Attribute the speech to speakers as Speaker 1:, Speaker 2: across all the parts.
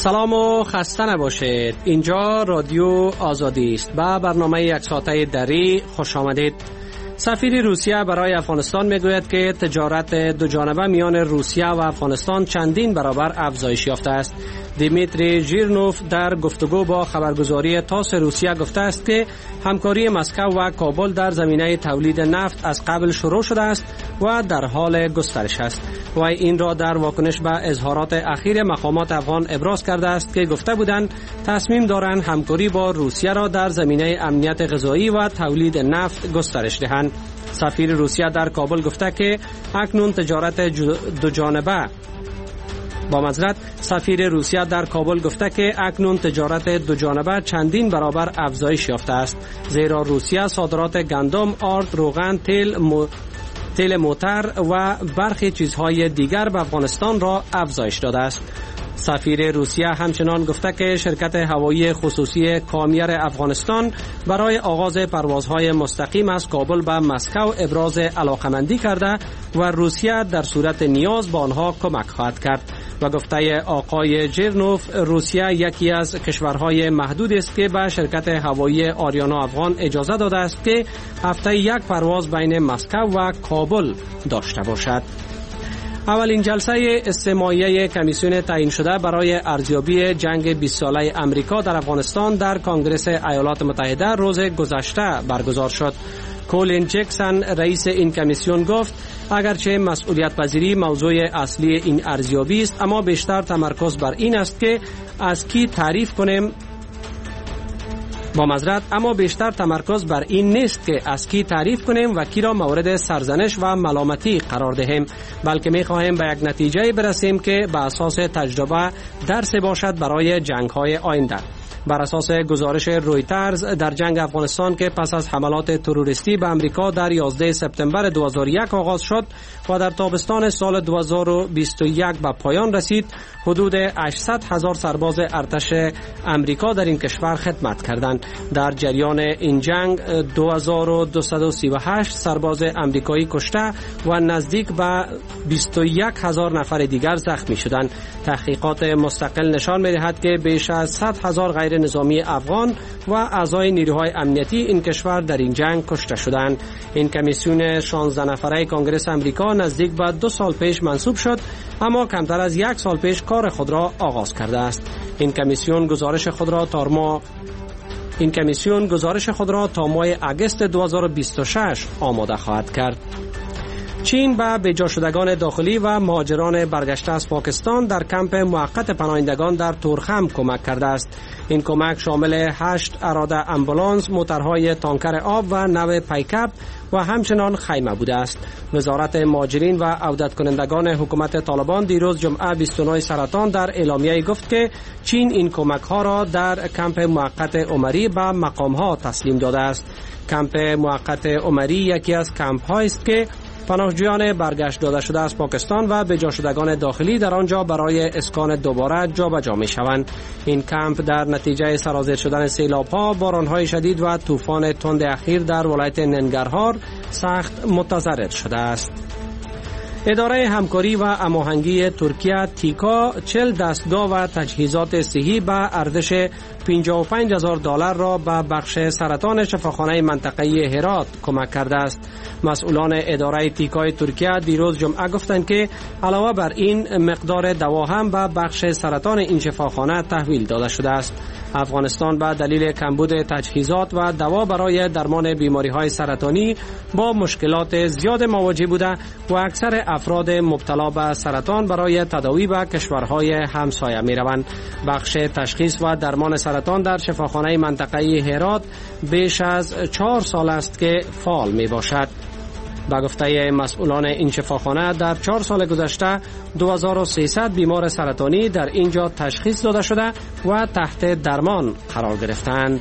Speaker 1: سلام و خسته نباشید. اینجا رادیو آزادی است. با برنامه یک ساعته دری خوش آمدید. سفیر روسیه برای افغانستان میگوید که تجارت دو جانبه میان روسیه و افغانستان چندین برابر افزایش یافته است. دیمیتری ژیرنوف در گفتگو با خبرگزاری تاس روسیه گفته است که همکاری مسکو و کابل در زمینه تولید نفت از قبل شروع شده است و در حال گسترش است. و این را در واکنش به اظهارات اخیر مقامات افغان ابراز کرده است که گفته بودند تصمیم دارند همکاری با روسیه را در زمینه امنیت غذایی و تولید نفت گسترش دهند. سفیر روسیه در کابل گفته که اکنون تجارت دو جانبه سفیر روسیه در کابل گفته که اکنون تجارت دو جانبه چندین برابر افزایش یافته است، زیرا روسیه صادرات گندم، آرد، روغن، تیل موتر و برخی چیزهای دیگر به افغانستان را افزایش داده است. سفیر روسیه همچنان گفته که شرکت هوایی خصوصی کامیر افغانستان برای آغاز پروازهای مستقیم از کابل به مسکو ابراز علاقمندی کرده و روسیه در صورت نیاز به آنها کمک خواهد کرد. و گفته آقای ژیرنوف، روسیه یکی از کشورهای محدود است که به شرکت هوایی آریانا افغان اجازه داده است که هفته یک پرواز بین مسکو و کابل داشته باشد. اولین جلسه استماعیه کمیسیون تعیین شده برای ارزیابی جنگ 20 ساله امریکا در افغانستان در کنگره ایالات متحده روز گذشته برگزار شد. کولین جکسن رئیس این کمیسیون گفت اگرچه مسئولیت پذیری موضوع اصلی این ارزیابی است، اما بیشتر تمرکز بر این است که از کی تعریف کنیم اما بیشتر تمرکز بر این نیست که از کی تعریف کنیم و کی را مورد سرزنش و ملامتی قرار دهیم، بلکه می خواهیم به یک نتیجه برسیم که به اساس تجربه درس باشد برای جنگ‌های آینده. بر اساس گزارش رویترز، در جنگ افغانستان که پس از حملات تروریستی به امریکا در 11 سپتامبر 2001 آغاز شد و در تابستان سال 2021 به پایان رسید، حدود 800,000 سرباز ارتش امریکا در این کشور خدمت کردند. در جریان این جنگ 2238 سرباز امریکایی کشته و نزدیک به 21,000 نفر دیگر زخمی شدند. تحقیقات مستقل نشان می‌دهد که بیش از 100,000 غیر نظامی افغان و اعضای نیروهای امنیتی این کشور در این جنگ کشته شدند. این کمیسیون 16 نفره کنگره امریکا نزدیک به 2 سال پیش منصوب شد، اما کمتر از 1 سال پیش کار خود را آغاز کرده است. این کمیسیون گزارش خود را تا ماه اگست 2026 آماده خواهد کرد. چین به بجا شدگان داخلی و مهاجران برگشته از پاکستان در کمپ موقت پناهندگان در تورخم کمک کرده است. این کمک شامل 8 اراده امبولانس، موترهای تانکر آب و نو پیکاپ و همچنان خیمه بوده است. وزارت مهاجرین و عودت کنندگان حکومت طالبان دیروز جمعه 29 سرطان در اعلامیه گفت که چین این کمک ها را در کمپ موقت عمری به مقام ها تسلیم داده است. کمپ موقت عمری یکی از کمپ هایی است که پناهجویان برگشت داده شده از پاکستان و بجا شدگان داخلی در آنجا برای اسکان دوباره جابجا می شوند. این کمپ در نتیجه سرازیر شدن سیلاب‌ها، باران‌های شدید و طوفان تند اخیر در ولایت ننگرهار سخت متضرر شده است. اداره همکاری و هماهنگی ترکیه تیکا 40 دستگاه و تجهیزات صحی به ارزش $55,000 را به بخش سرطان شفاخانه منطقه هرات کمک کرده است. مسئولان اداره تیکای ترکیه دیروز جمعه گفتند که علاوه بر این مقدار دوا هم به بخش سرطان این شفاخانه تحویل داده شده است. افغانستان به دلیل کمبود تجهیزات و دوا برای درمان بیماری‌های سرطانی با مشکلات زیاد مواجه بوده و اکثر افراد مبتلا به سرطان برای تداوی به کشورهای همسایه می‌روند. بخش تشخیص و درمان سرطان در شفاخانه منطقه هرات بیش از 4 سال است که فعال میباشد. به گفته مسئولان این شفاخانه در 4 سال گذشته 2300 بیمار سرطانی در اینجا تشخیص داده شده و تحت درمان قرار گرفتند.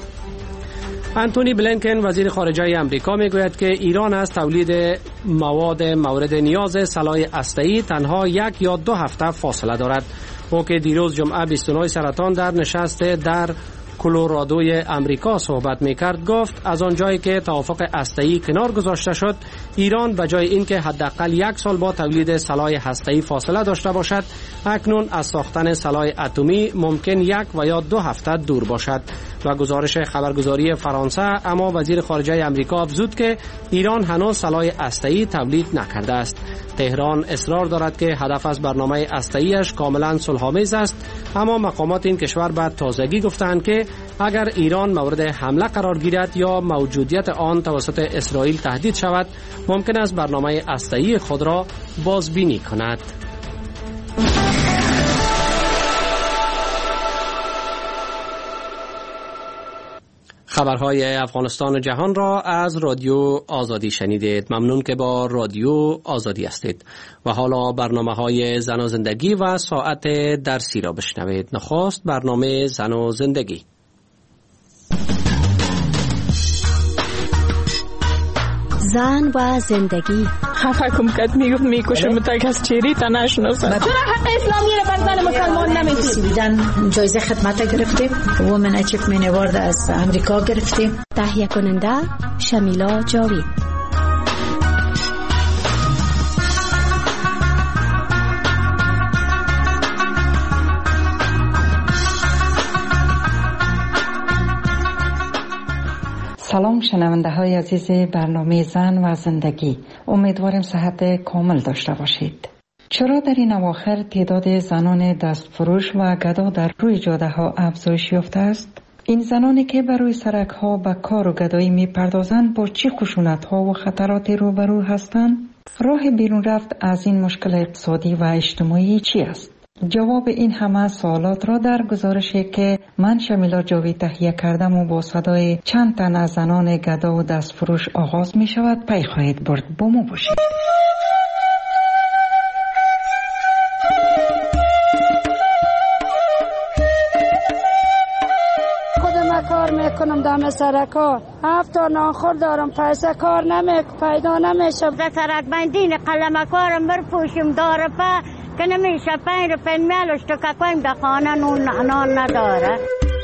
Speaker 1: انتونی بلینکن وزیر خارجه امریکا میگوید که ایران از تولید مواد مورد نیاز سلاح هسته‌ای تنها 1 یا 2 هفته فاصله دارد. او که دیروز جمعه 29 سرطان در نشست در کلرادوی امریکا صحبت می‌کرد گفت از آنجایی که توافق هسته‌ای کنار گذاشته شد، ایران به جای اینکه حداقل 1 سال با تولید سلاح هسته‌ای فاصله داشته باشد، اکنون از ساختن سلاح اتمی ممکن 1 و یا 2 هفته دور باشد. و گزارش خبرگزاری فرانسه اما وزیر خارجه امریکا افزود که ایران هنوز سلاح هسته‌ای تولید نکرده است. تهران اصرار دارد که هدف از برنامه هسته‌ایش کاملا صلح‌آمیز است، اما مقامات این کشور به تازگی گفتند که اگر ایران مورد حمله قرار گیرد یا موجودیت آن توسط اسرائیل تهدید شود، ممکن است برنامه هسته‌ای خود را بازبینی کند. خبرهای افغانستان و جهان را از رادیو آزادی شنیدید. ممنون که با رادیو آزادی هستید. و حالا برنامه‌های زن و زندگی و ساعت درسی را بشنوید. نخست برنامه زن و زندگی.
Speaker 2: زن و زندگی.
Speaker 3: خفه کم کد میگفت میکشم تا کس چیری تا نشناسم.
Speaker 4: چرا حق اسلامی را بر زن مسلمان نمیدید؟
Speaker 5: جایزه خدمت گرفتیم. وومن اچیومنت اوارد از امریکا گرفتیم.
Speaker 2: تهیه کننده شمیلا جاوید.
Speaker 6: سلام شنونده های عزیز برنامه زن و زندگی، امیدوارم صحت کامل داشته باشید. چرا در این اواخر تعداد زنان دستفروش و گدا در روی جاده ها افزایش یافته است؟ این زنانی که بر روی سرک ها به کار و گدایی می پردازند با چه خشونت ها و خطراتی روبرو هستند؟ راه بیرون رفت از این مشکل اقتصادی و اجتماعی چی است؟ جواب این همه سوالات را در گزارشی که من شمیلا جاوید تهیه کردم و با صدای چند تن از زنان گدا و دستفروش آغاز می شود پی خواهید برد. با ما باشید.
Speaker 7: خودم کار میکنم دم سرکا، 7 تا ناخور دارم، پیسه کار پیدا نمیشه.
Speaker 8: در سرک بندین قلم کارم برپوشم داره که نمیشه 5 روپیه میلش تو که کنیم در خانه نان نداره.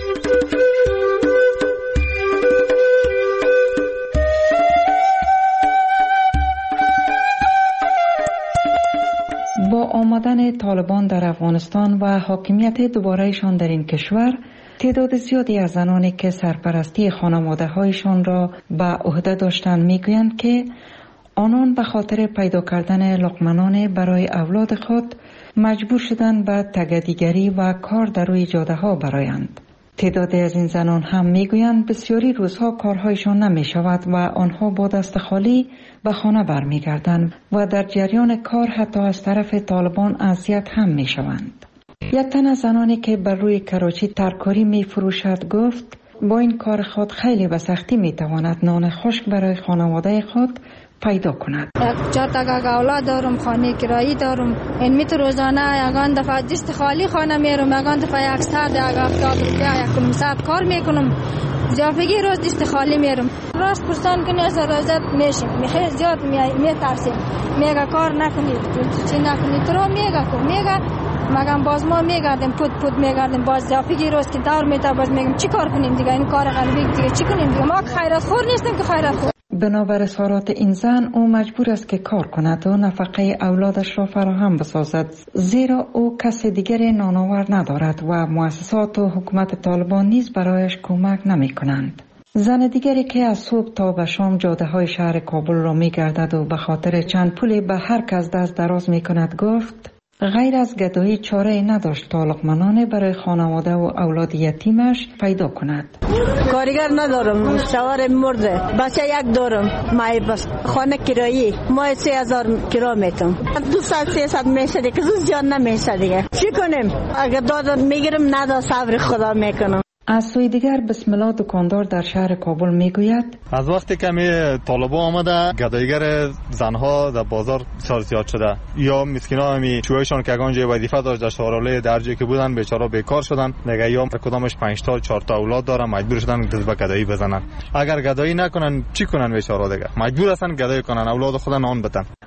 Speaker 6: با آمدن طالبان در افغانستان و حاکمیت دوبارهشان در این کشور، تعداد زیادی از زنانی که سرپرستی خانواده هایشان را به عهده داشتند میگویند که آنان به خاطر پیدا کردن لقمه‌نان برای اولاد خود مجبور شدند به تگدیگری و کار در روی جاده ها برآیند. تعدادی از این زنان هم میگویند بسیاری روزها کارهایشان نمی شود و آنها با دست خالی به خانه برمیگردند و در جریان کار حتی از طرف طالبان اذیت هم می شوند. یک تن از زنانی که بر روی کراچی ترکاری می فروشد گفت با این کار خود خیلی به سختی می تواند نان خشک برای خانواده خود پیدا کند.
Speaker 7: 4 تا اولاد دارم، خانه کرایی دارم. این میت روزانه یگان دفعه دست خالی خانه میرم، یگان دفعه 100 یا 70 روپیه 100 کار میکنم. زیافگی روز دست خالی میرم. راست پرسان کنی از روزت میشیم. میخوای زیاد میترسیم. میگه کار نکنید، چی نکنید. تو میگه مگم باز ما میگردیم پود میگردیم، باز زیافگی روز که دار میتا باز میگم چی کار کنیم دیگه، این کار غریبی دیگه چی کنیم دیگه. ما خیرات خور نیستیم که خیرات خور.
Speaker 6: بنابر اظهارات این زن او مجبور است که کار کند و نفقه اولادش را فراهم بسازد، زیرا او کس دیگری نانآور ندارد و مؤسسات و حکومت طالبان نیز برایش کمک نمی کنند. زن دیگری که از صبح تا به شام جاده های شهر کابل را می گردد و به خاطر چند پولی به هر کس دست دراز می کند گفت غیر از گدایی چاره نداشت تا لقمه‌نان برای خانواده و اولاد یتیمش پیدا کند.
Speaker 9: کارگر ندارم، شوهر مرده، بچه یک دارم، مای بس خانه کرایی مای 3000 کرا میتم، 200-300 میشه دیگه، زود جان نمیشه دیگه. چی کنیم؟ اگه داد میگیرم ندا صبر خدا میکنم.
Speaker 6: از سوی دیگر بسم الله دکاندار در شهر کابل میگوید
Speaker 10: از وقتی که طالبان آمده گدایگر زنها در بازار زیاد شده، یا مسکینا همی چویشان که اگانجا وظیفه داشت در شهرالای در جایی که بودن بیچاره بیکار شدن دیگه، یا کدامش 5 تا 4 تا اولاد دارن مجبور شدن دست به گدایی بزنن. اگر گدایی نکنن چی کنن بیچاره دیگه؟ مجبور هستن گدایی کنن، اولاد خودن نان بدن.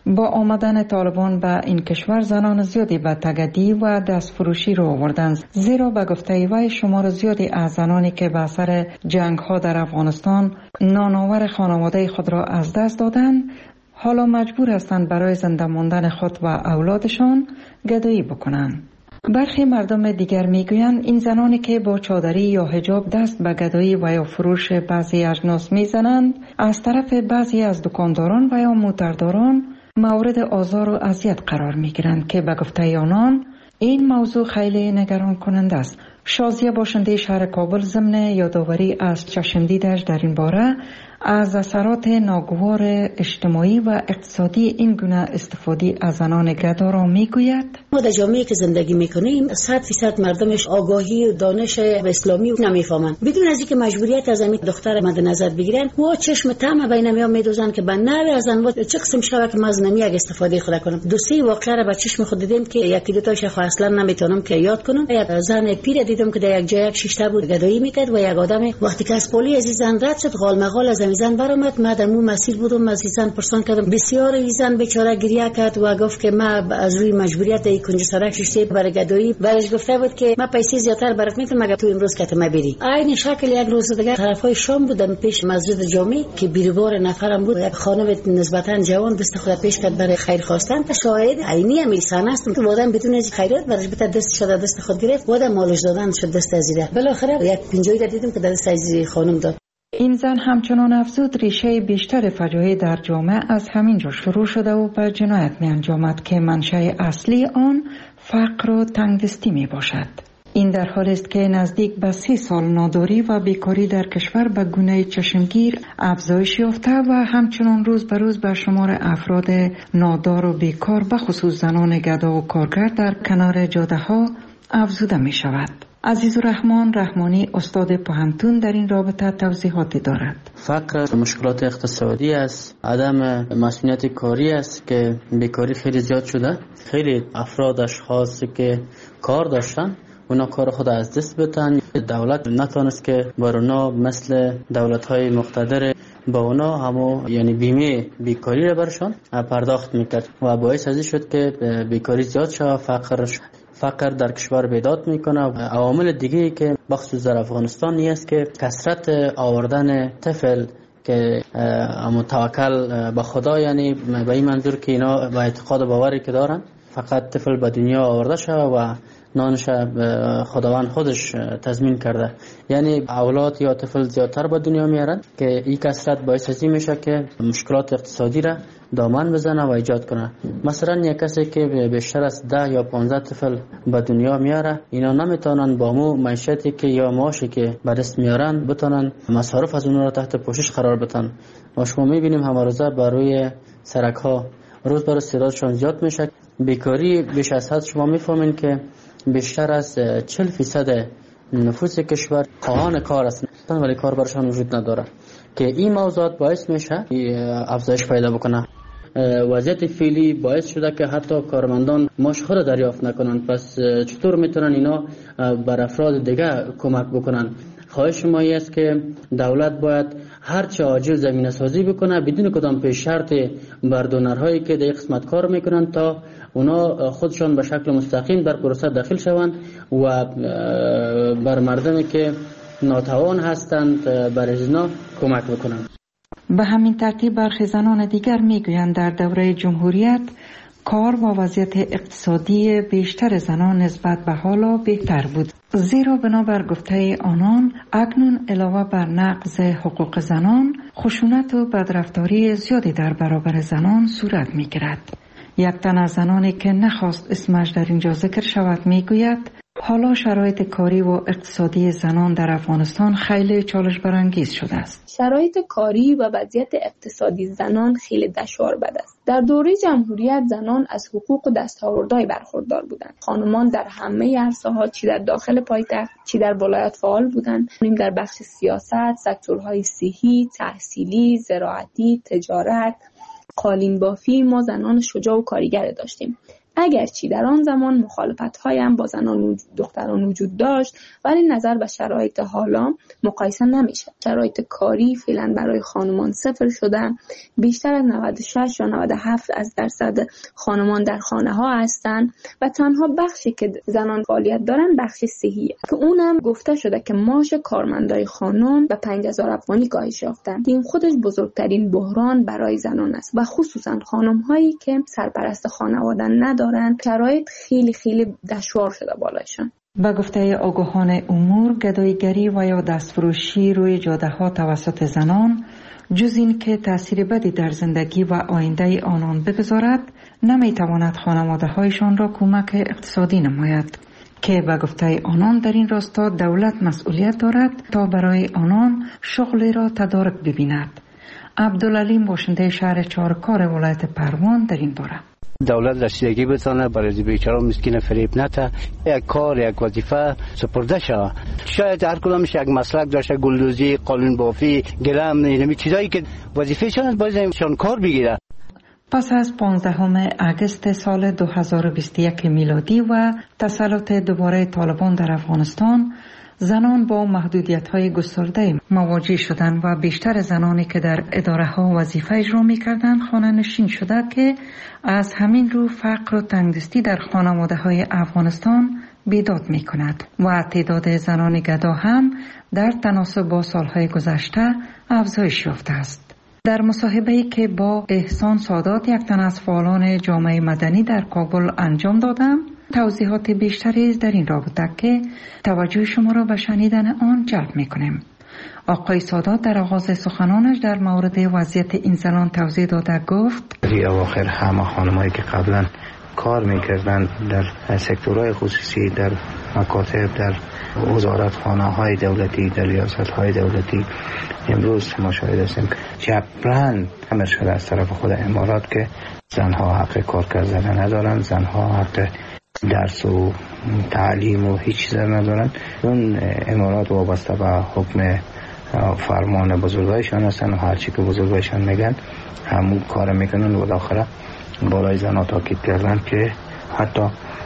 Speaker 6: با آمدن طالبان به این کشور زنان زیادی به تگدی و دستفروشی رو آوردند، زیرا به گفته وی شمار زیادی از زنانی که به اثر جنگ ها در افغانستان نانآور خانواده خود را از دست دادند حالا مجبور هستند برای زنده ماندن خود و اولادشان گدایی بکنند. برخی مردم دیگر میگویند این زنانی که با چادری یا حجاب دست به گدایی و یا فروش بعضی اجناس میزنند از طرف بعضی از دکانداران و یا موترداران مورد آزار و اذیت قرار میگیرند که به گفته آنان این موضوع خیلی نگران کننده است. شازیه باشنده شهر کابل ضمن یادآوری از چشمدیدش در این باره از اثرات ناگوار اجتماعی و اقتصادی این گونه استفاده از زنان گدا را میگوید:
Speaker 11: ما در جامعه که زندگی میکنیم 100% مردمش آگاهی و دانش اسلامی نمیفهمند. بدون از اینکه مجبوریت از همین دختر مد نظر بگیرن و چشم طمع بین میام میدوزن که بنر از انواع چه قسم شوه که مزنمی یک استفاده خود کنم. دو سه واقعه را با چشم خود دیدم که یکی دو تاش اصلا نمیتونم که یاد کنم. یک زن پیر دیدم که در یک جای یک شیشته بود گدایی میکرد و یک آدم وقتی که از پلی از زن رد شد غال مغال از زن برآمد. ما در مو مسیر بودم، از زن پرسان کردم، بسیار زن بیچاره گریه کرد و گفت که ما از روی مجبوریت ای کنج سرک شیشته برای گدایی برش گفته بود که ما پیسه زیاتر برات میتونم مگر تو امروز که ما بری. عین شکل یک روز دیگه طرفای شام بودم پیش مسجد جامع که بیروبار نفرم بود، یک خانم نسبتا جوان دست خود پیش کرد برای خیر خواستن. تا شاهد عینی امیسان است که آدم بدون از خیرات برش بت دست شد دست خود گرفت و مالش دادن شد دست ازیده. بالاخره یک پنجوی دیدم که دست از خانم داد.
Speaker 6: این زن همچنان افزود ریشه بیشتر فجایع در جامعه از همین جا شروع شده و به جنایت می انجامد که منشأ اصلی آن فقر و تنگدستی می باشد. این در حالی است که نزدیک به 30 سال ناداری و بیکاری در کشور به گونه چشمگیر افزایش یافته و همچنان روز به روز به شمار افراد نادار و بیکار به خصوص زنان گدا و کارگر در کنار جاده ها افزوده می شود. عزیزالرحمن رحمانی استاد پوهنتون در این رابطه توضیحاتی دارد.
Speaker 12: فقر مشکلات اقتصادی است، عدم مسئولیت کاری است که بیکاری خیلی زیاد شده. خیلی افراد اشخاص که کار داشتن اونا کار خود از دست بدن. دولت نتونست که بر اونا مثل دولت‌های مقتدر با اونا همو یعنی بیمه بیکاری را برشان پرداخت میکرد و باعث ازی شد که بیکاری زیاد شد. فقر در کشور بیداد میکنه. عوامل دیگه که بخصوص در افغانستان نیست که کثرت آوردن طفل که متوکل به خدا، یعنی به این منظور که اینا با اعتقاد و باوری که دارن فقط طفل به دنیا آورده شد و نانش خداوند خودش تضمین کرده، یعنی اولاد یا طفل زیادتر به دنیا میارن که این کثرت باعث ازی میشه که مشکلات اقتصادی را دامن بزنه و ایجاد کنه. مثلا یک کسی که بیشتر از 10 یا 15 طفل به دنیا میاره، اینا نمیتونن با مو معیشتی که یا معاشی که به دست میارن بتونن مصارف از اون را تحت پوشش قرار بدن. و شما میبینیم همه روزه بر روی سرک ها روز بر روز تعدادشون زیاد میشه. بیکاری بیش از حد شما میفهمین که بیشتر از 40% نفوس کشور خواهان کار هستند ولی کار برشان وجود نداره که این موضوعات باعث میشه افزایش پیدا بکنه. وضعیت فعلی باعث شده که حتی کارمندان معاش خود دریافت نکنند. پس چطور میتونن اینا بر افراد دیگه کمک بکنن؟ خواهش ما است که دولت باید هرچه عاجل زمینه سازی بکنه بدون کدام پیش شرط بر دونرهایی که در قسمت کار میکنن تا اونا خودشان به شکل مستقیم در پروسه داخل شوند و بر مردمی که ناتوان هستند بر ازنا کمک بکنند.
Speaker 6: به همین ترتیب برخی زنان دیگر میگویند در دوره جمهوریت کار و وضعیت اقتصادی بیشتر زنان نسبت به حالا بهتر بود، زیرا بنابر گفته آنان اکنون علاوه بر نقض حقوق زنان خشونت و بدرفتاری زیادی در برابر زنان صورت میگیرد. یک تن از زنانی که نخواست اسمش در اینجا ذکر شود میگوید حالا شرایط کاری و اقتصادی زنان در افغانستان خیلی چالش برانگیز شده است.
Speaker 13: شرایط کاری و وضعیت اقتصادی زنان خیلی دشوار بد است. در دوره جمهوریت زنان از حقوق و دستاوردهای برخوردار بودند. خانمان در همه عرصه‌ها چی در داخل پایتخت چی در ولایت فعال بودند. در بخش سیاست، سکتورهای صحی، تحصیلی، زراعتی، تجارت، قالین بافی ما زنان شجاع و کارگر داشتیم. اگرچه در آن زمان مخالفت‌های هم با زنان و دختران وجود داشت، ولی نظر به شرایط حالا مقایسه نمیشه. شرایط کاری فعلا برای خانمان صفر شده. بیشتر از 96 یا 97% خانمان در خانه ها هستند و تنها بخشی که زنان فعالیت دارن بخش صحیه که اونم گفته شده که معاش کارمندای خانم به 5000 افغانی کاهش یافته. این خودش بزرگترین بحران برای زنان است و خصوصا خانم هایی که سرپرست خانواده ندارن، شرایط خیلی دشوار شده بالایشان.
Speaker 6: به گفته آگاهان امور، گداییگری و یا دستفروشی روی جاده ها توسط زنان جز این که تأثیر بدی در زندگی و آینده آنان بگذارد، نمیتواند خانواده هایشان را کمک اقتصادی نماید که به گفته آنان در این راستا دولت مسئولیت دارد تا برای آنان شغلی را تدارک ببیند. عبدالعلیم باشنده شهر چهارکار ولایت پروان در این باره:
Speaker 14: دولت رسیدگی بتانه برای بیچاره مسکین فریب نته، یک کار یک وظیفه سپرده شود. شاید هر کدامش یک مسلک داشته، گلدوزی، قانون بافی، گلم، اینمی چیزایی که وظیفه شان باید اینشان کار بگیره.
Speaker 6: پس از 15 اگست سال 2021 میلادی و تسلط دوباره طالبان در افغانستان، زنان با محدودیت‌های گسترده مواجه شدند و بیشتر زنانی که در اداره‌ها وظیفه اجرا می‌کردند خانه‌نشین شده که از همین رو فقر و تنگدستی در خانواده‌های افغانستان بیداد می‌کند و تعداد زنان گدا هم در تناسب با سال‌های گذشته افزایش یافته است. در مصاحبه‌ای که با احسان سادات، یک تن از فعالان جامعه مدنی در کابل انجام دادم، توضیحات بیشتری در این رابطه که توجه شما را به شنیدن آن جلب می‌کنیم. آقای سادات در آغاز سخنانش در مورد وضعیت این زنان توضیح داده گفت:
Speaker 15: در اواخر همه خانمایی که قبلا کار می‌کردند در سکتورهای خصوصی، در مکاتب، در وزارتخانه‌های دولتی، در ریاست‌های دولتی، امروز ما شاهد هستیم که جبران امر شده از طرف خود امارات که زنها حق کار کردن ندارند، زنها حق درس و تعلیم و هیچ چیز ندارند. اون امارات وابسته به حکم فرمان بزرگایشان هستند و هرچی که بزرگایشان میگن همون کار میکنن و بالاخره بالای زنها تاکید کردن که حتی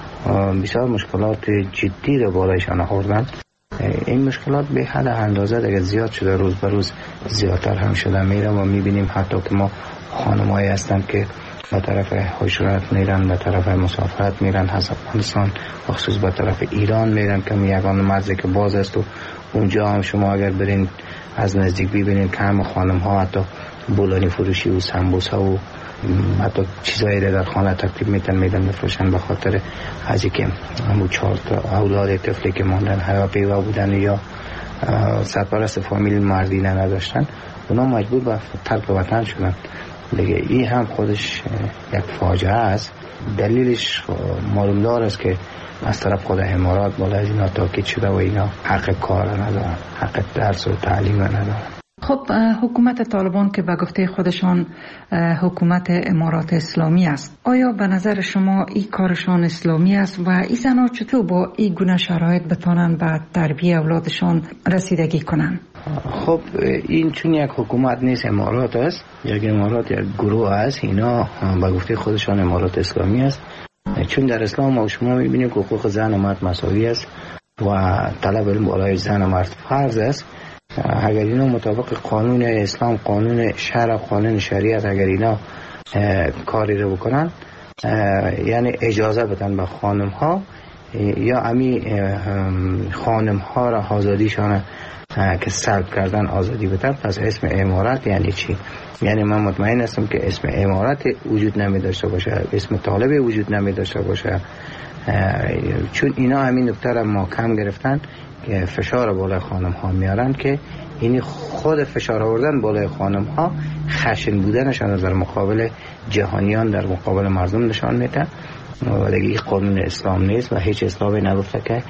Speaker 15: بسیار مشکلات جدی رو بالایشان آوردن. این مشکلات به حد اندازه دیگه زیاد شده، روز به روز زیادتر هم شده میره و میبینیم حتی که ما خانمایی هستند که به طرف هجرت میرن، به طرف مسافرت میرن از افغانستان، خصوص به طرف ایران میرن که یگان مرزی که باز است و اونجا هم شما اگر برین از نزدیک ببینین که هم خانم ها حتی بولانی فروشی و سمبوسه و حتی چیزایی در خانه ترتیب میدن بفروشن به خاطر از اینکه همون 4 اولاد طفلی که ماندن هواپیما بودن یا سرپرست فامیل مردی نداشتن، اونا مجبور به ترک وطن شدن دیگه. این هم خودش یک فاجعه است. دلیلش معلوم دار است که از طرف خود امارات بالا از اینا تاکید شده و اینا حق کار ندارن، حق درس و تعلیم ندارن.
Speaker 6: خب حکومت طالبان که به گفته خودشان حکومت امارات اسلامی است، آیا به نظر شما این کارشان اسلامی است و این زنها چطور با این گونه شرایط بتانن به تربیت اولادشان رسیدگی کنن؟
Speaker 15: خب این چون یک حکومت نیست، امارات است، یک امارات یک گروه است، اینا به گفته خودشان امارات اسلامی است. چون در اسلام ما شما میبینیم که حقوق زن و مرد مساوی است و طلب علم بالای زن و مرد فرض است. اگر اینا مطابق قانون اسلام، قانون شرع، قانون شریعت اگر اینا کاری رو بکنن، یعنی اجازه بدن به خانم ها یا امی خانم ها را آزادیشان که سلب کردن آزادی بدن، پس اسم امارت یعنی چی؟ یعنی من مطمئن هستم که اسم امارت وجود نمی داشته باشه، اسم طالب وجود نمی داشته باشه، چون اینا همین نکته را محکم گرفتن که فشار بالای خانم ها میارن که این خود فشار آوردن بالای خانم ها خشن بودنشان در مقابل جهانیان، در مقابل مردم نشان میده و دیگه این قانون اسلام نیست و هیچ اسلامی نگفته که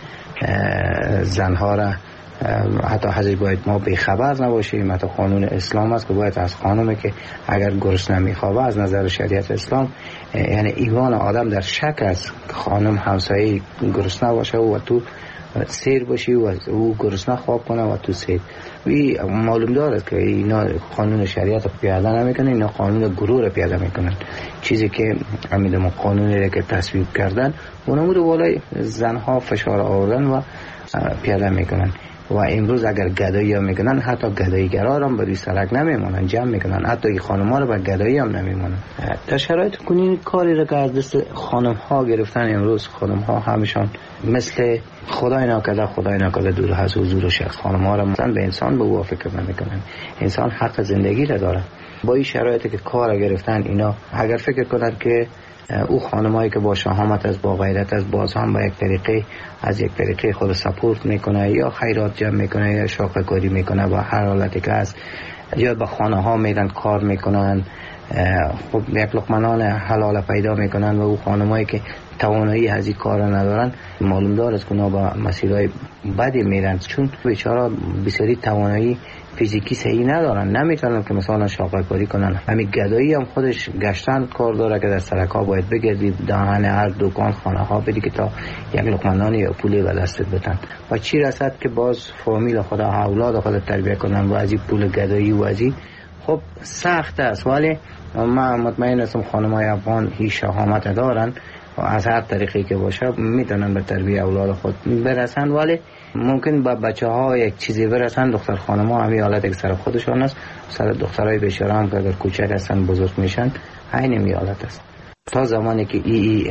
Speaker 15: زنها را حتی حضرت باید ما بیخبر نباشیم. حتی قانون اسلام است که باید از خانمی که اگر گرسنه میخوابه از نظر شریعت اسلام، یعنی ایمان آدم در شک است که خانم همسایه گرسنه باشه و تو سیر باشی و او گرسنه خواب کنه و تو سیر. وی معلوم داره که اینا قانون شریعت پیاده نمیکنن، اینا قانون گروه رو پیاده میکنن. چیزی که امیدم قانونی که تصویب کردن اونم رو بالای زنها فشار آوردن و پیاده میکنن. و امروز اگر گدایی هم میکنن، حتی گداییگرا هم بر سرک نمیمونن، جمع میکنن، حتی این خانم‌ها رو بر گدایی هم نمیمونن. در شرایط کنین کاری رو که از دست خانم‌ها گرفتن، امروز خانم‌ها همشان مثل خدای ناکرده دور از حضور شخص. خانم‌ها رو مثلا به انسان به او فکر نمیکنن. انسان حق زندگی رو داره. با این شرایطی که کار گرفتن، اینا اگر فکر کنن که او خانمایی که با شهامت از با غیرت از باز هم با از یک طریقه خود سپورت میکنه یا خیرات جمع میکنه یا شاخه کاری میکنه و هر حالتی که هست، یا به خانه ها میرن کار میکنن، خب یک لقمه حلال پیدا میکنن و او خانمایی که توانایی از این کار ندارن معلوم داره که اونا با مسیرهای بدی میرن، چون بیچاره بسیاری توانایی فیزیکی صحیح ندارن، نمیتونن که مثلا شاقه کاری کنن. همین گدایی هم خودش گشتن کار داره که در سرکا باید بگردی دهن هر دکان خانه ها بدی که تا یک لقمه نان یا پولی به دستت بدن. و چی رسد که باز فامیل خود اولاد خود تربیت کنن و از این پول گدایی و از این خب سخت است. ولی من مطمئن هستم خانم‌های افغان هیچ شهامت دارن و از هر طریقی که باشه میتونن به تربیت اولاد خود برسن. ولی ممکن با بچه‌ها یک چیزی برسن. دختر خانم‌ها همین حالت که سر خودشون است، سر دخترای بیچاره هم که اگر کوچک هستن بزرگ میشن عین این حالت است. تا زمانی که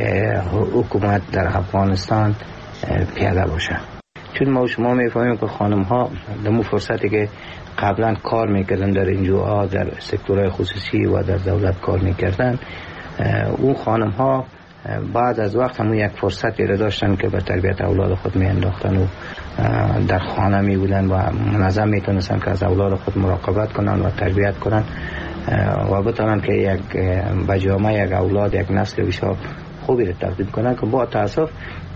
Speaker 15: حکومت در افغانستان پیاده باشه، چون ما شما میفهمیم که خانم‌ها دمو فرصتی که قبلا کار میکردن در NGO در سکتورهای خصوصی و در دولت کار میکردن، اون خانم‌ها بعد از وقت همون یک فرصتی را داشتن که به تربیت اولاد خود می انداختن و در خانه می بودن و منظم می تونستن که از اولاد خود مراقبت کنن و تربیت کنن و بتونن که یک بجامه یک اولاد یک نسل بسیار خوبی را تقدیم کنن. که با تاسف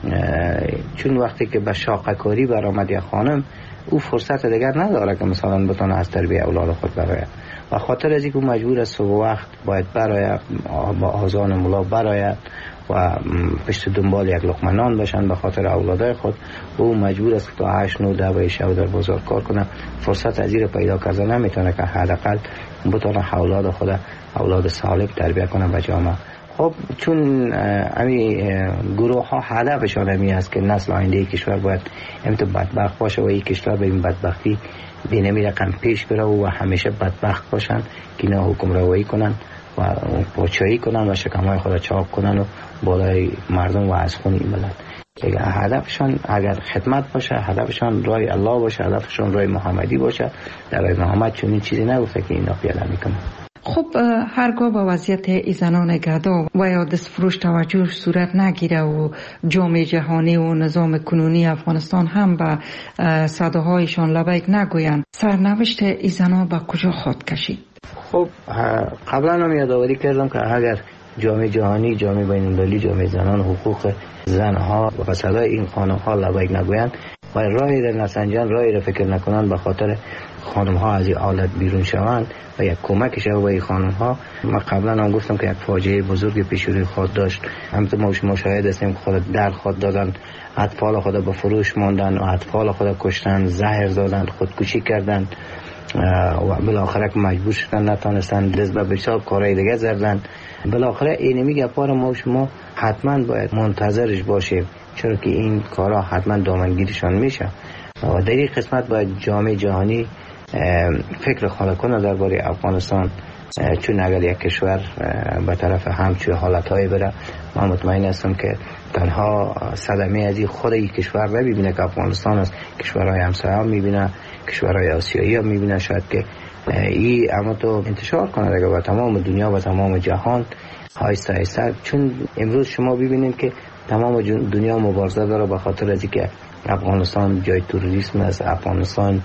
Speaker 15: چون وقتی که به شاقه کاری برآمد یک خانم، او فرصت دیگر نداره که مثلا بتونه از تربیت اولاد خود برآید و خاطر از اینکه مجبور است صبح وقت باید برآید با آذان ملا برآید و پشت دنبال یک لقمه نان باشن به خاطر اولادای خود، او مجبور است تا 8 9 10 شب در بازار کار کنه. فرصت از این پیدا کرده نمیتونه که حداقل بتونه اولاد خود اولاد سالم تربیت کنه به جامعه. خب چون امی گروه ها هدفشان همی است که نسل آینده کشور باید امتو بدبخت باشه و این کشور به این بدبختی بینمی رقم پیش بره و همیشه بدبخت باشن که اینا حکم روایی کنن و پاچایی کنن و شکمهای خود چاق کنن و بالای مردم و از خون این بلد. هدفشان اگر خدمت باشه، هدفشان رای الله باشه، هدفشان رای محمدی باشه، در رای محمد چون این چیزی نگفته که اینا پیاده میکنن.
Speaker 6: خب هرگاه با وضعیت زنان گدا و یا دستفروش توجه صورت نگیره و جامعه جهانی و نظام کنونی افغانستان هم به صداهایشان لبیک نگویند، سرنوشت زنان به کجا خواهد کشید؟
Speaker 15: خب قبلا هم یادآوری کردم که اگر جامعه جهانی، جامعه بین‌المللی، جامعه زنان، حقوق زنها و صدای این خانم‌ها لبیک نگویند و راهی را نسنجان، راهی را فکر نکنند به خاطر خانم‌ها از این حالت بیرون شوند و یک کمک شود به این خانم‌ها. ما قبلا هم گفتم که یک فاجعه بزرگ پیش روی خود داشت. همونطور ما شما شاهد هستیم که خود در خود دادن، اطفال خود به فروش ماندن و اطفال خود کشتن، زهر دادن، خودکشی کردن و بالاخره مجبور شدن نتونستن دست به بسیار کارهای دیگه زدن. بالاخره اینمی گپا رو ما شما حتما باید منتظرش باشیم، چرا که این کارها حتما دامنگیرشان میشه و در این قسمت باید جامعه جهانی فکر خاله کنه درباره افغانستان. چون اگر یک کشور به طرف همچون حالتهای بره، من مطمئن هستم که تنها صدمه از این خود این کشور رو ببینه که افغانستان است، کشورهای همسایه هم میبینه، کشورهای آسیایی هم میبینه، شاید که این اما تو انتشار کنه دیگه به تمام دنیا و تمام جهان آیسته آیسته. چون امروز شما ببینید که تمام دنیا مبارزه داره به خاطر از اینکه افغانستان جای تروریسم است، افغانستان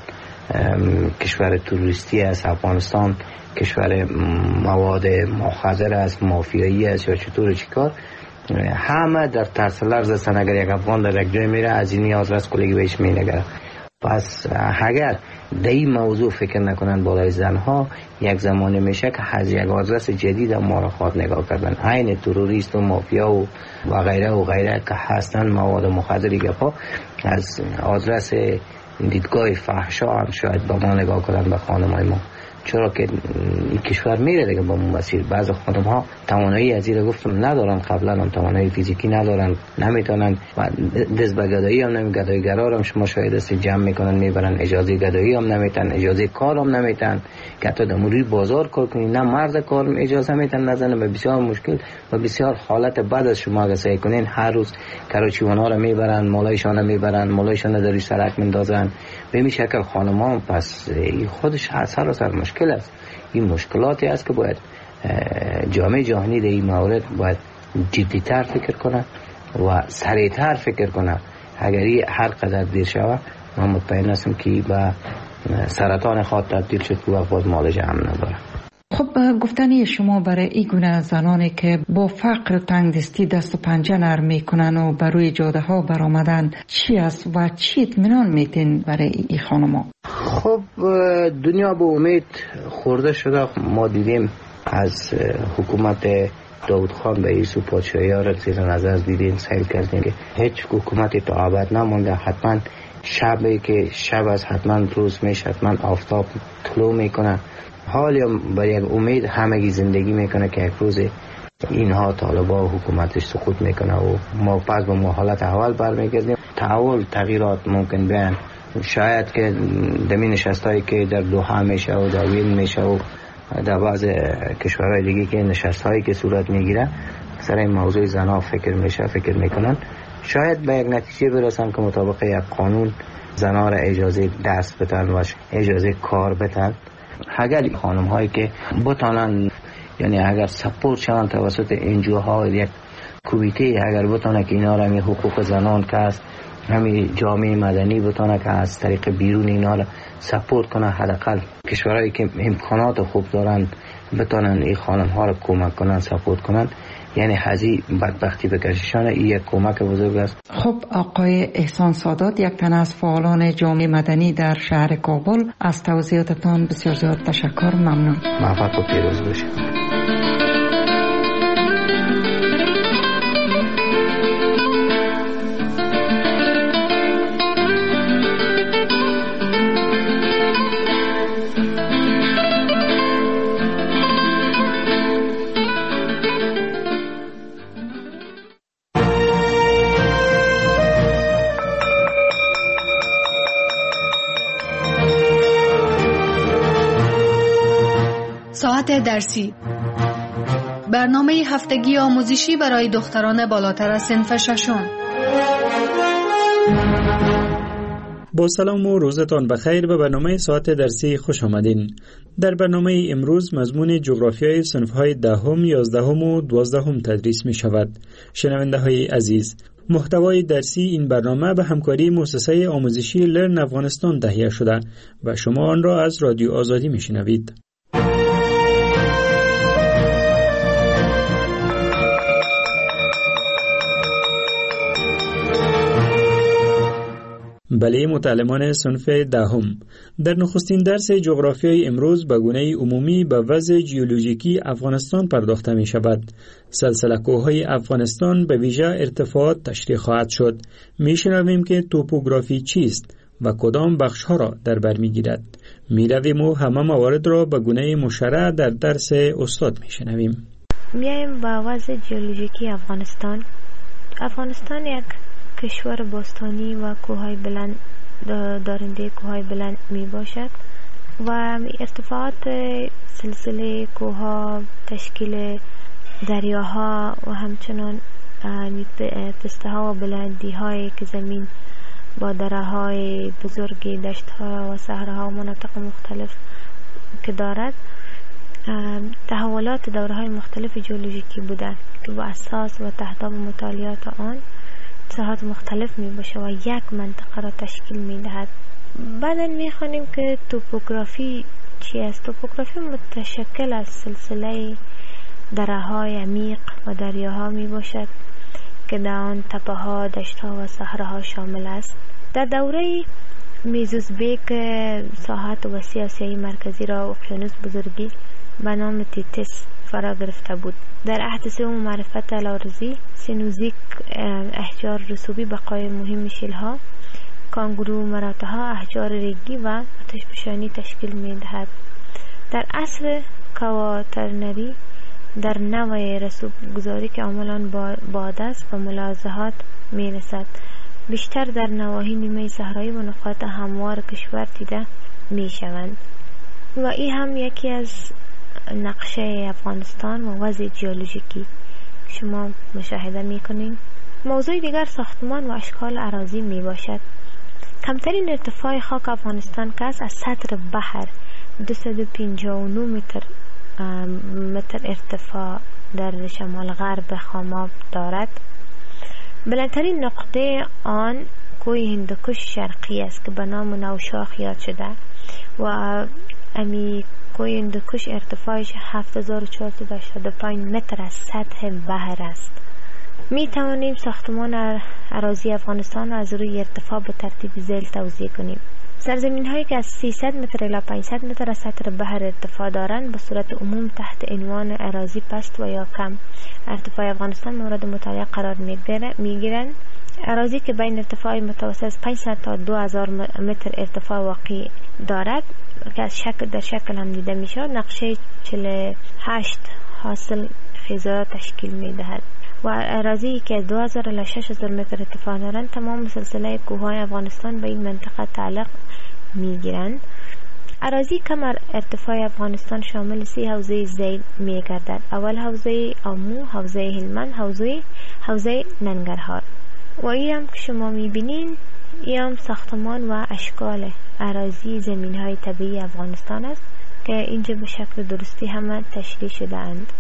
Speaker 15: کشور تروریستی است، افغانستان کشور مواد مخدر است، مافیایی است یا چطور چیکار. همه در ترس لرز هستن اگر یک افغان در یک جای میره از این نیاز رست کلگی بهش مینگره. پس اگر در این موضوع فکر نکنن بالای زنها، یک زمانی میشه که از یک آدرس جدید ما را خواهد نگاه کردن، عین تروریست و مافیا و غیره که هستن مواد مخدری گپا، از آدرس دیدگاه فحشا هم شاید با ما نگاه کنن به خانمای ما. چرا که این کشور میره دیگه با اون مسیر. بعض خانم ها توانایی از این گفتم ندارن، قبلا هم توانایی فیزیکی ندارن، نمیتونن، دست به گدایی هم نمی، گدایگرا هم شما شاید است جمع میکنن میبرن، اجازه گدایی هم نمیتن، اجازه کار هم نمیتن که حتی در بازار کار کنی، نه مرد کار اجازه میتن نزنه. به بسیار مشکل و بسیار حالت بد از شما اگه سعی کنین هر روز کراچیوانا رو میبرن، مالایشان رو میبرن، مالایشان رو در سرک میندازن. به این شکل خانمان پس خودش سراسر مشکل است. این مشکلاتی است که باید جامعه جهانی در این مورد باید جدی‌تر فکر کنه و سریع‌تر فکر کنه. اگر هر قدر دیر شود من مطمئن هستم که به سرطان خود تبدیل شد که وقت معالجه هم نداره.
Speaker 6: خب گفتنی شما برای این گونه زنانی که با فقر و تنگدستی دست و پنجه نرم میکنن و بر روی جاده ها برآمدن چی است و چی اطمینان میتین برای این خانما؟
Speaker 15: خب دنیا به امید خورده شده. ما دیدیم از حکومت داود خان به ایسو پادشاهی ها را زیر نظر دیدیم، سیل کردیم که هیچ حکومتی تا ابد نمانده. حتما شبی که شب از حتما روز میشه، حتما آفتاب طلوع میکنه. حالی با یک امید همگی زندگی میکنه که یک روز اینها طالبا و حکومتش سقوط میکنه و ما پس به حالت اول برمیگردیم. تحول تغییرات ممکن بیان. شاید که دمی نشستایی که در دوحه میشه و در وین میشه و در بعض کشورهای دیگه که نشستایی که صورت میگیره سر این موضوع زنها فکر میکنن، شاید به یک نتیجه برسن که مطابق یک قانون زنها را اجازه درس بدن و اجازه کار بدن. اگر خانم هایی که بتانن، یعنی اگر سپورت شوند توسط انجوها، یک کمیته اگر بتانه که اینا را همین حقوق زنان که است، همین جامعه مدنی بتانه که از طریق بیرون اینا را سپورت کنه، حداقل کشورهایی که امکانات خوب دارن بتانن این خانم ها را کمک کنن، سپورت کنن، یعنی هزی بدبختی بکششان. این یک کمک بزرگ است.
Speaker 6: خب آقای احسان سادات، یک تن از فعالان جامعه مدنی در شهر کابل، از توضیحاتتان بسیار زیاد تشکر. ممنون.
Speaker 15: موفق و پیروز باشید.
Speaker 16: ساعت درسی، برنامه هفتگی آموزشی برای دختران بالاتر از صنف ششم.
Speaker 17: با سلام و روزتان بخیر. به برنامه ساعت درسی خوش آمدین. در برنامه امروز مضمون جغرافیای صنف‌های 10، 11 و 12 تدریس می شود. شنونده های عزیز، محتوای درسی این برنامه به همکاری مؤسسه آموزشی لرن افغانستان تهیه شده و شما آن را از رادیو آزادی می شنوید. بله متعلمان صنف 10، در نخستین درس جغرافیای امروز به گونه عمومی به وضع جیولوژیکی افغانستان پرداخته می شود. سلسله کوههای افغانستان به ویژه ارتفاعات تشریح خواهد شد. می شنویم که توپوگرافی چیست و کدام بخش ها را در بر می گیرد. می رویم و همه موارد را به گونه مشرع در درس استاد می شنویم.
Speaker 18: میایم با وضع جیولوژیکی افغانستان. افغانستان یک کشور باستانی و کوههای بلند دارنده کوههای بلند می باشد و ارتفاعات سلسله کوهها، تشکیل دریاها و همچنان پسته ها و بلندی هایی که زمین با دره های بزرگی، دشت ها و صحراها و مناطق مختلف که دارد، تحولات دوره های مختلف جیولوژیکی بودند که با اساس و تحت مطالعات آن ساحات مختلف می باشه و یک منطقه را تشکیل می دهد. بعدا می خوانیم که توپوگرافی چی است. توپوگرافی متشکل از سلسله دره های عمیق و دریاها می باشد که در آن تپه ها، دشت ها و صحراها شامل است. در دوره میزوزبیک ساحت وسیع آسیای مرکزی را اقیانوس بزرگی به نام تیتس فرا گرفته بود. در عهد سوم معرفت الارزی سینوزیک احجار رسوبی بقای مهم شیلها، کانگورو مراتها، احجار ریگی و آتشفشانی تشکیل می‌دهد. در عصر کواترنری در نوع رسوب گذاری که عملاً باد است و ملاحظات می‌رسد، بیشتر در نواحی نیمه صحرایی و نقاط هموار کشور دیده می‌شوند و این هم یکی از نقشه افغانستان و وضع جیولوژیکی شما مشاهده می‌کنید. موضوع دیگر ساختمان و اشکال اراضی میباشد. کمترین ارتفاع خاک افغانستان که از سطح بحر 259 متر ارتفاع در شمال غرب خاماب دارد. بلندترین نقطه آن کوه هندوکش شرقی است که به نام نوشاخ یاد شده و امی کوه هندوکش ارتفاعش 7485 متر از سطح بحر است. می توانیم ساختمان اراضی افغانستان از روی ارتفاع به ترتیب ذیل توضیح کنیم. سرزمین هایی که از 300 متر الی 500 متر از سطح بحر ارتفاع دارند به صورت عموم تحت عنوان اراضی پست و یا کم ارتفاع افغانستان مورد مطالعه قرار می گیرند. اراضی که بین ارتفاع متوسط از 500 تا 2000 متر ارتفاع واقع دارد که از در شکل هم دیده می شود، نقشه 48 حاصل خیزرات تشکیل می دهد و اراضی که 2000 الی 6000 متر ارتفاع دارند تمام سلسله کوههای افغانستان به این منطقه تعلق می گیرند. اراضی کم ارتفاع افغانستان شامل 3 حوزه ذیل می گردد. اول حوزه آمو، حوزه هلمند، حوزه ننگرهار. و این هم که شما می بینین این هم ساختمان و اشکال اراضی زمین های طبیعی افغانستان است که اینجا به شکل درستی همه تشریح شده اند.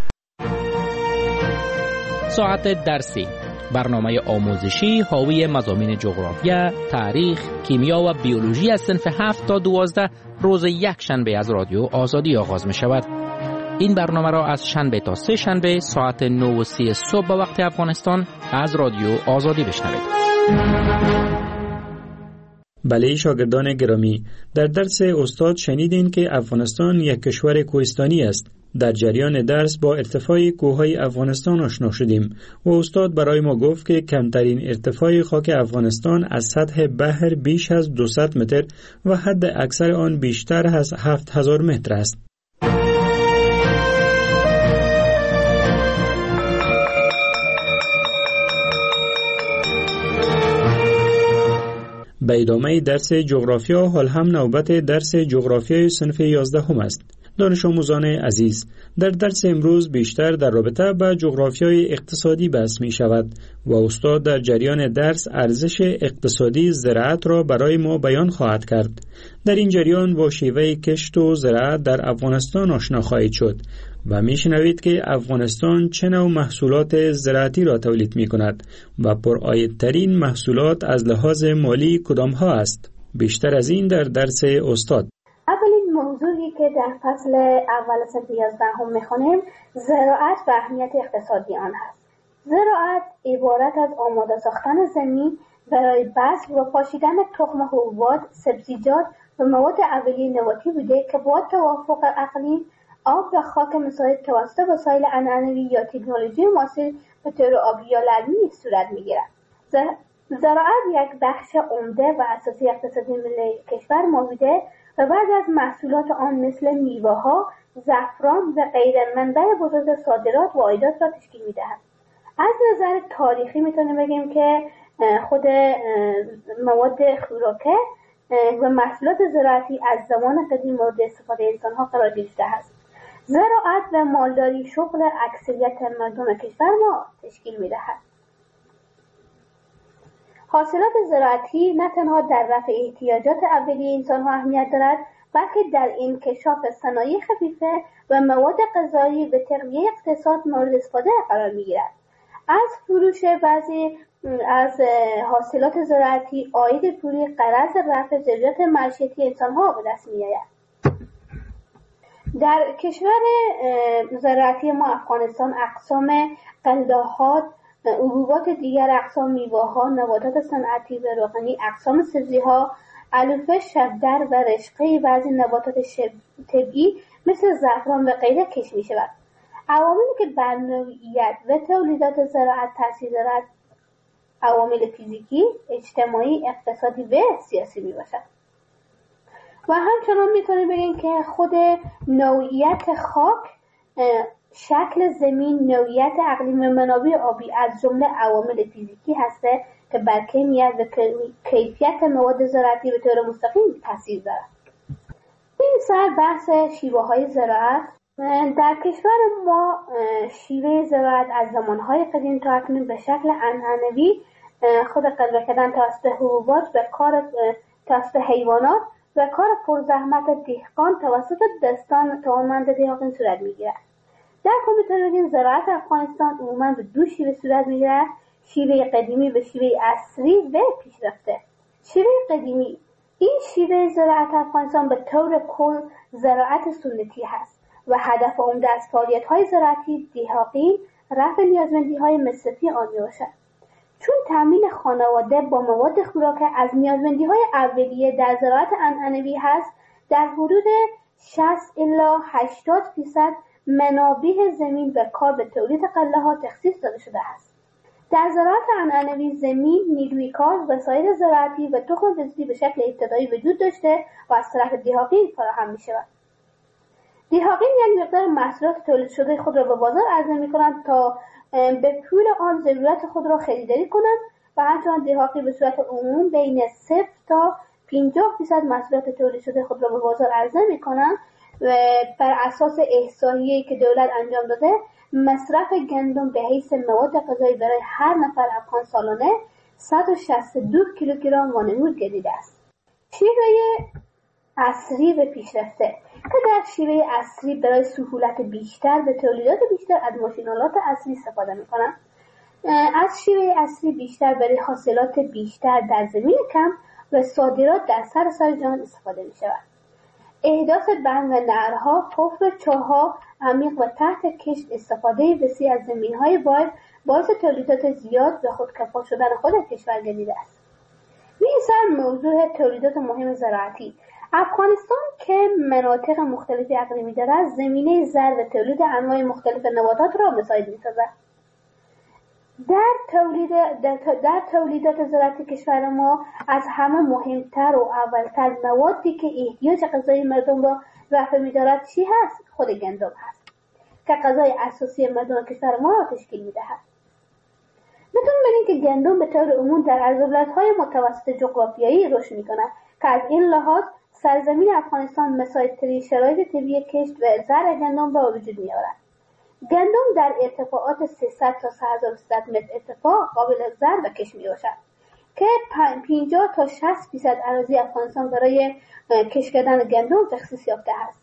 Speaker 19: ساعت درسی، برنامه آموزشی حاوی مضامین جغرافیا، تاریخ، کیمیا و بیولوژی از صنف 7 تا 12 روز یک شنبه از رادیو آزادی آغاز می شود. این برنامه را از شنبه تا سه شنبه ساعت 9:30 صبح به وقت افغانستان از رادیو آزادی بشنوید.
Speaker 17: بله شاگردان گرامی، در درس استاد شنیدین که افغانستان یک کشور کوهستانی است. در جریان درس با ارتفاع کوههای افغانستان آشنا شدیم و استاد برای ما گفت که کمترین ارتفاع خاک افغانستان از سطح بحر بیش از 200 متر و حد اکثر آن بیشتر از 7000 متر است. به ادامه درس جغرافیا حال هم نوبت درس جغرافیای صنف 11 هم است. دانش آموزان عزیز، در درس امروز بیشتر در رابطه با جغرافیای اقتصادی بحث می شود و استاد در جریان درس ارزش اقتصادی زراعت را برای ما بیان خواهد کرد. در این جریان با شیوه کشت و زراعت در افغانستان آشنا خواهید شد و می شنوید که افغانستان چه نوع محصولات زراعتی را تولید می کند و پرعایدترین محصولات از لحاظ مالی کدام ها است. بیشتر از این در درس استاد.
Speaker 20: اولین موضوعی که در فصل اول صنف 11 هم میخونیم زراعت و اهمیت اقتصادی آن هست. زراعت عبارت از آماده ساختن زمین برای بذر و پاشیدن تخم حبوبات، سبزیجات و مواد اولیه نباتی بوده که با توافق اقلیم، آب و خاک مساعد توسط وسایل عنعنوی یا تکنولوژی معاصر به طور آبی یا لرمی صورت میگیرد. زراعت یک بخش عمده و اساسی اقتصادی ملی کشور موجوده و بعد از محصولات آن مثل میوه‌ها، زعفران و غیره منبع بزرگ صادرات و عایدات را تشکیل می‌دهد. از نظر تاریخی میتونیم بگیم که خود مواد خوراکه و محصولات زراعتی از زمان قدیم مورد استفاده انسان‌ها قرار گرفته است. زراعت و مالداری شغل اکثریت مردم کشور ما تشکیل می‌دهد. حاصلات زراعتی نه تنها در رفع احتیاجات اولیه انسان‌ها اهمیت دارد، بلکه در انکشاف صنایع خفیفه و مواد غذایی به تقویت اقتصاد مورد استفاده قرار می‌گیرد. از فروش بعضی از حاصلات زراعتی عاید پولی غرض رفع ضرورت معیشتی انسان‌ها به دست می‌آید. در کشور زراعتی ما افغانستان اقسام غله‌ها، حبوبات دیگر، اقسام میوه‌ها، نباتات صنعتی و روغنی، اقسام سبزی‌ها، علوفه، شبدر و رشقه بعضی نباتات طبیعی مثل زعفران و غیره کشت می شود. عواملی که بر نوعیت و تولیدات زراعت تاثیر دارد عوامل فیزیکی، اجتماعی، اقتصادی و سیاسی می باشد. و همچنان میتونیم بگیم که خود نوعیت خاک، شکل زمین، نوعیت اقلیم و منابع آبی از جمله عوامل فیزیکی هسته که بر کیفیت و کیفیت مواد زراعتی به طور مستقیم تاثیر دارد. این سر بحث شیوه های زراعت. در کشور ما شیوه زراعت از زمانهای قدیم تا اکنون به شکل عنعنوی خود قلبه کردن توسط حبوبات و کار توسط حیوانات و کار پرزحمت دهقان توسط دستان توانمند دهقان صورت میگیرد. در کل میتونیم بگیم زراعت افغانستان عموما به دو شیوه صورت میگیرد: شیوه قدیمی و شیوه عصری و پیشرفته. شیوه قدیمی، این شیوه زراعت افغانستان به طور کل زراعت سنتی هست و هدف عمده از فعالیت‌های زراعتی دهاقی رفع نیازمندی‌های مصرفی آن میباشد، چون تامین خانواده با مواد خوراک از نیازمندی‌های اولیه در زراعت عنعنوی هست. در حدود 60 الی 80% منابع زمین و کار به تولید غله‌ها تخصیص داده شده است. در زراعت عنعنوی زمین، نیروی کار، وسایل زراعتی و تخم بذری به شکل ابتدایی وجود داشته و از طرف دهاقین فراهم می‌شود. دهاقین یک مقدار محصولات تولید شده خود را به بازار عرضه می‌کنند تا به پول آن ضرورت خود را خریداری کنند و همچنان دهاقی به صورت عموم بین 0 تا 50% محصولات تولید شده خود را به بازار عرضه می‌کنند و بر اساس احصایه‌ای که دولت انجام داده مصرف گندم به حیث مواد غذایی برای هر نفر افغان سالانه 162 کیلوگرم وانمود گردیده است. شیوه عصری و پیشرفته که در شیوه عصری برای سهولت بیشتر به تولیدات بیشتر از ماشین‌آلات عصری استفاده می‌کنند. از شیوه عصری بیشتر برای حاصلات بیشتر در زمین کم و صادرات در سراسر جهان استفاده می‌شود. احداث بند و نهرها، حفر چاه‌ها عمیق و تحت کشت، استفاده وسیع از زمین‌های بایر باعث تولیدات زیاد و خودکفا شدن خود کشور گردیده است. می‌رسیم موضوع تولیدات مهم زراعتی. افغانستان که مناطق مختلفی اقلیمی دارد، زمینه زرع و تولید انواع مختلف نباتات را مساعد می‌سازد. در تولیدات زراعتی کشور ما از همه مهمتر و اولتر موادی که احتیاج غذایی مردم را رفع می‌دارد چی هست؟ خود گندم هست که غذای اساسی مردم کشور ما را تشکیل می‌دهد. می‌تونیم بگیم که گندم به طور عموم در عرض‌البلدهای متوسط جغرافیایی رشد می‌کند که از این لحاظ سرزمین افغانستان مساعدترین شرایط طبیعی کشت و زرع گندم را وجود می‌آورد. گندم در ارتفاعات 300 تا 3300 متر ارتفاع قابل زرع و کشت می‌باشد که 50 تا 60% اراضی افغانستان برای کشت کردن گندم تخصیص یافته است.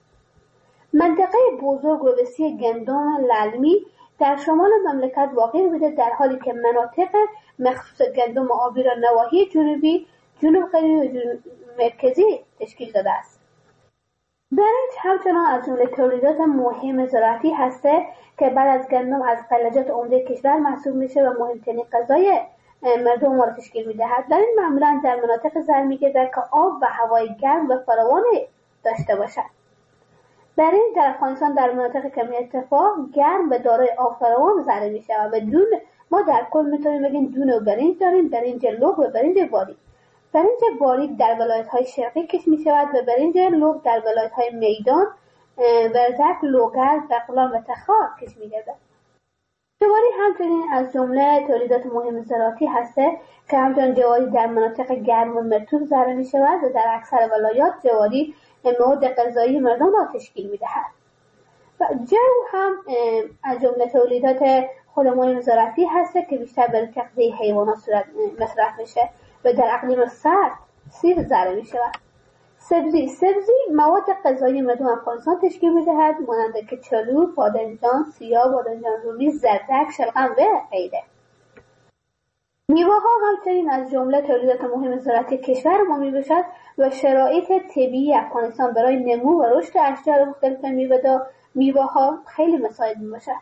Speaker 20: منطقه بزرگ و وسیع گندم للمی در شمال مملکت واقع بوده، در حالی که مناطق مخصوص گندم آبی را نواحی جنوبی، جنوب غربی و جنوب مرکزی تشکیل داده است. برنج همچنان از جمله تولیدات مهم زراعتی هسته که بعد از گندم از غلجات عمده کشور محسوب میشه و مهمترین غذای مردم ما را تشکیل میدهد. برنج معمولا در مناطق زرع میگردد که آب و هوای گرم و فراوان داشته باشد. برنج در افغانستان در مناطق کم ارتفاع، گرم و دارای آب فراوان زرع میشود و ما در کل میتونیم بگیم دو نوع برنج داریم: برنج لوگ و برنج باریک. برنج باریک در ولایت‌های شرقی کشت می‌شود و برنج لوگ در ولایت‌های میدان، وردک، لوگر، بغلان و تخار کشت می‌گردد. جواری همچنین از جمله تولیدات مهم زراعتی هسته که همچنین جواری در مناطق گرم و مرطوب زرع می‌شود و در اکثر ولایات جواری مواد غذایی مردم را تشکیل می‌دهد. و جو هم از جمله تولیدات خود مهم زراعتی هسته که بیشتر برای تغذیه حیوانات مصرف میشه و در اقلیم سرد سیر زرع می‌شود. سبزی مواد غذایی مردم افغانستان تشکیل می‌دهد، مانند کچالو، بادمجان سیاه، بادمجان رومی، زردک، شلغم و غیره. میوه‌ها همچنین از جمله تولیدات مهم زراعتی کشور ما میباشد و شرایط طبیعی افغانستان برای نمو و رشد اشجار مختلف میوه‌ها خیلی مساعد میباشد.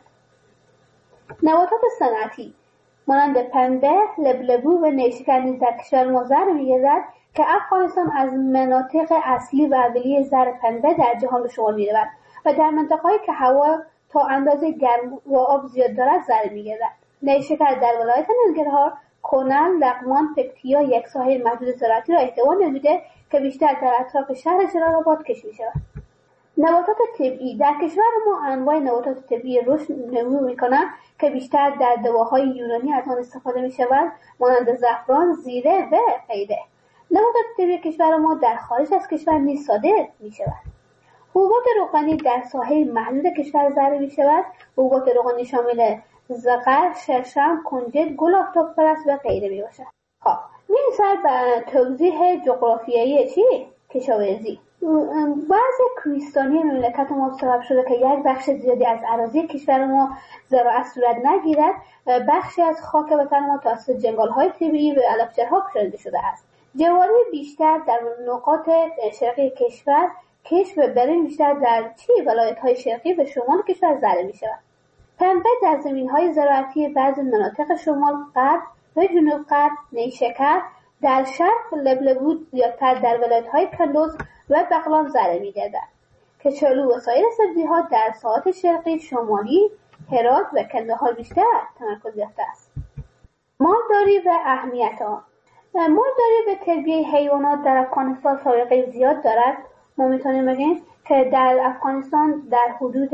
Speaker 20: نباتات صنعتی مانند پنبه، لبلبو و نیشکر نیز در کشور ما زرع می‌گردد که افغانستان از مناطق اصلی و اولیه زر پنبه در جهان به شمار می‌رود و در منطقه‌هایی که هوا تا اندازه گرم و آب زیاد دارد زر می‌گردد. نیشکر در ولایت ننگرهار، کنل، لغمان، پکتیا یک ساحه محدود زراعتی را احتوا نموده که بیشتر در اطراف شهر جلال‌آباد کشت می‌شود. نباتات طبیعی در کشور ما انواع نباتات طبیعی رشد نمو می‌کنند که بیشتر در دواهای یونانی از آن استفاده می‌شود، مانند زعفران، زیره و غیره. نباتات طبیعی کشور ما در خارج از کشور نیز صادر می‌شود. حبوبات روغنی در ساحه محدود کشور ذره می‌شود. حبوبات روغنی شامل زغر، شرشم، کنجد، گل آفتاب پرست و غیره میباشد. خب می‌رسد به توضیح جغرافیایی کشاورزی. وضع کوهستانی مملکت ما سبب شده که یک بخش زیادی از اراضی کشور ما زراعت صورت نگیرد. بخشی از خاک وطن ما توسط جنگل‌های طبیعی و علفچرها پوشانده شده است. جواری بیشتر در نقاط شرقی کشور کشت و برنج بیشتر در ولایت‌های شرقی و شمال کشور زرع می‌شود. پنبه در زمین‌های زراعتی بعضی مناطق شمال غرب و جنوب غرب، نیشکر در شرق لبلبود زیادتر در ولایت‌های کندوز و بغلان زرع می‌گردد. کچالو و سایر سبزی‌ها در ساحات شرقی، شمالی، هرات و کندهار بیشتر تمرکز یافته است. مالداری و اهمیت آن. مالداری و تربیت حیوانات در افغانستان سابقه زیاد دارد. ما می‌تونیم بگیم که در افغانستان در حدود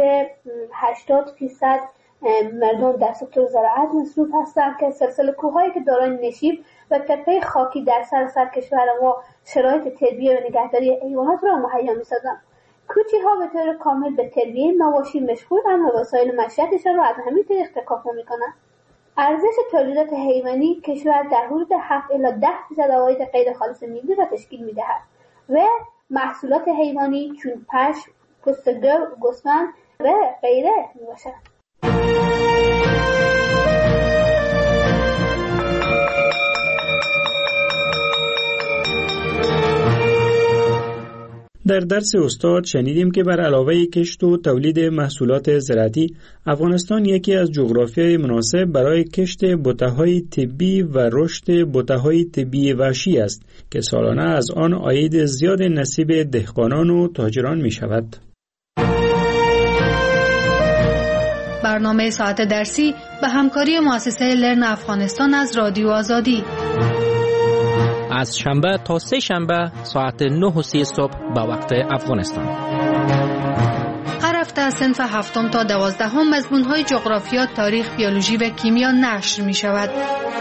Speaker 20: 80% مردم در سکتور زراعت مصروف هستند که سلسله کوه‌هایی که دارای نشیب و تپه خاکی در سراسر کشور ما شرایط تربیت و نگهداری حیوانات را مهیا می‌سازند. کوچی‌ها به طور کامل به تربیت مواشی مشغولند و وسایل معیشتشان را از همین طریق تکامل می‌کنند. ارزش تولیدات حیوانی کشور در حدود 7 الی 10% عواید غیر خالص ملی را تشکیل می‌دهد و محصولات حیوانی چون پشم، پوست گاو، گوسفند و غیره میباشد.
Speaker 17: در درس استاد شنیدیم که بر علاوه کشت و تولید محصولات زراعتی، افغانستان یکی از جغرافیای مناسب برای کشت بوته‌های طبی و رشد بوته‌های طبی وحشی است که سالانه از آن عاید زیاد نصیب دهقانان و تاجران می شود.
Speaker 16: برنامه ساعت درسی به همکاری مؤسسه لرن افغانستان از رادیو آزادی
Speaker 19: از شنبه تا سه شنبه ساعت 9:30 صبح به وقت افغانستان.
Speaker 16: هر هفته از صنف 7 تا 12 مضمون‌های جغرافیا، تاریخ، بیولوژی و کیمیا نشر می‌شود.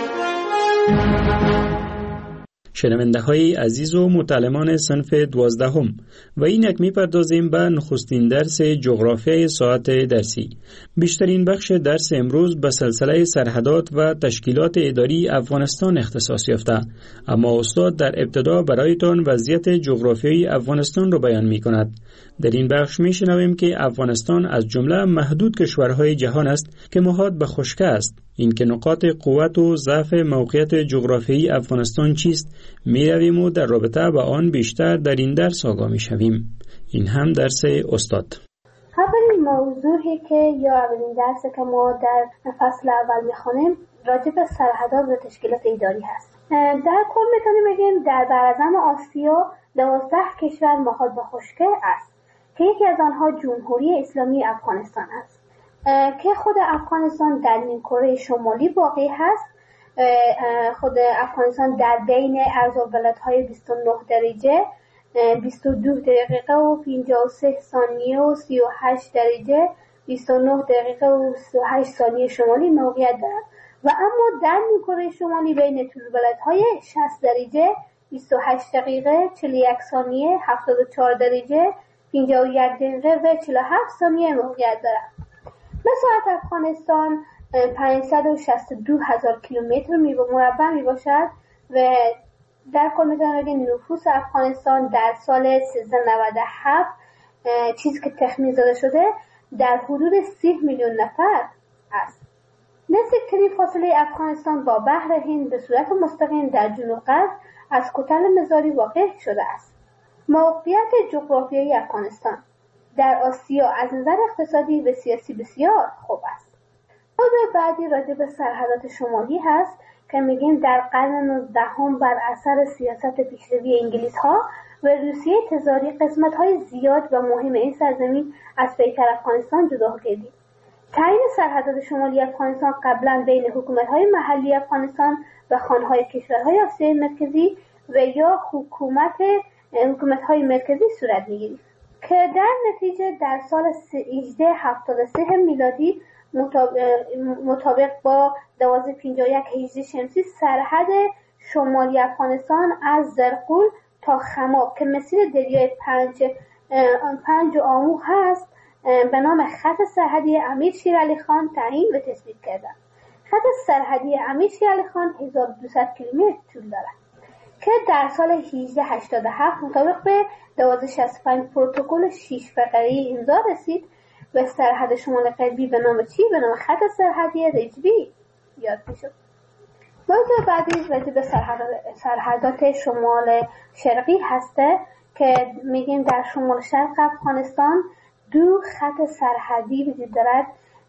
Speaker 17: شنونده‌های عزیز و متعلمان صنف 12 و اینک می‌پردازیم به نخستین درس جغرافیای ساعت درسی. بیشترین بخش درس امروز به سلسله سرحدات و تشکیلات اداری افغانستان اختصاص یافته، اما استاد در ابتدا برایتان وضعیت جغرافیایی افغانستان را بیان می‌کند. در این بخش می‌شنویم که افغانستان از جمله محدود کشورهای جهان است که محاط به خشکی است. این که نقاط قوت و ضعف موقعیت جغرافیایی افغانستان چیست می‌رویم و در رابطه با آن بیشتر در این درس آگاه می‌شویم. این هم درس استاد.
Speaker 20: اولین موضوعی که یا اولین درسی که ما در فصل اول می‌خوانیم راجع به سرحدات و تشکیلات اداری هست. در کل می‌تونیم بگیم در براعظم آسیا 12 کشور محاط به خشکی است که یکی از آنها جمهوری اسلامی افغانستان است که خود افغانستان در نیمکره شمالی واقع هست. خود افغانستان در بین عرض و بلدهای 29 درجه 22 دقیقه و 53 ثانیه و 38 درجه 29 دقیقه و 38 ثانیه شمالی موقعیت دارد و اما در نیمکره شمالی بین طول بلدهای 60 درجه 28 دقیقه 41 ثانیه 74 درجه 51 دقیقه و 47 ثانیه موقعیت دارد. مساحت افغانستان 562,000 کیلومتر مربع می باشد و در کل میتونم بگیم نفوس افغانستان در سال 1397 چیزی که تخمین زده شده در حدود 30 میلیون نفر است. نزدیکترین فاصله افغانستان با بحر هند به صورت مستقیم در جنوب غرب از کتل مزاری واقع شده است. موقعیت جغرافیایی افغانستان در آسیا از نظر اقتصادی و سیاسی بسیار خوب است. موضوع بعدی راجع به سرحدات شمالی هست که میگیم در قرن 19 بر اثر سیاست پیشروی انگلیس ها و روسیه تزاری قسمت های زیاد و مهم این سرزمین از پیکر افغانستان جدا گردید. تعیین سرحدات شمالی افغانستان قبلا بین حکومت های محلی افغانستان و خانهای کشورهای آسیای مرکزی و یا حکومت های مرکزی صورت میگیرد که در نتیجه در سال 1873 میلادی مطابق با 1251 هجری شمسی سرحد شمالی افغانستان از زرقول تا خماب که مسیر دریای پنج آمو هست به نام خط سرحدی امیر شیر علی خان تعیین و تثبیت کردند. خط سرحدی امیر شیر علی خان 1200 کیلومتر طول دارد که در سال 1887 مطابق به 1265 پروتکل 6 فقره‌ای امضا رسید و سرحد شمال غربی به نام خط سرحدی رجبی یاد میشد. موضوع بعدی راجع به سرحدات شمال شرقی هسته که میگیم در شمال شرق افغانستان دو خط سرحدی وجود دارد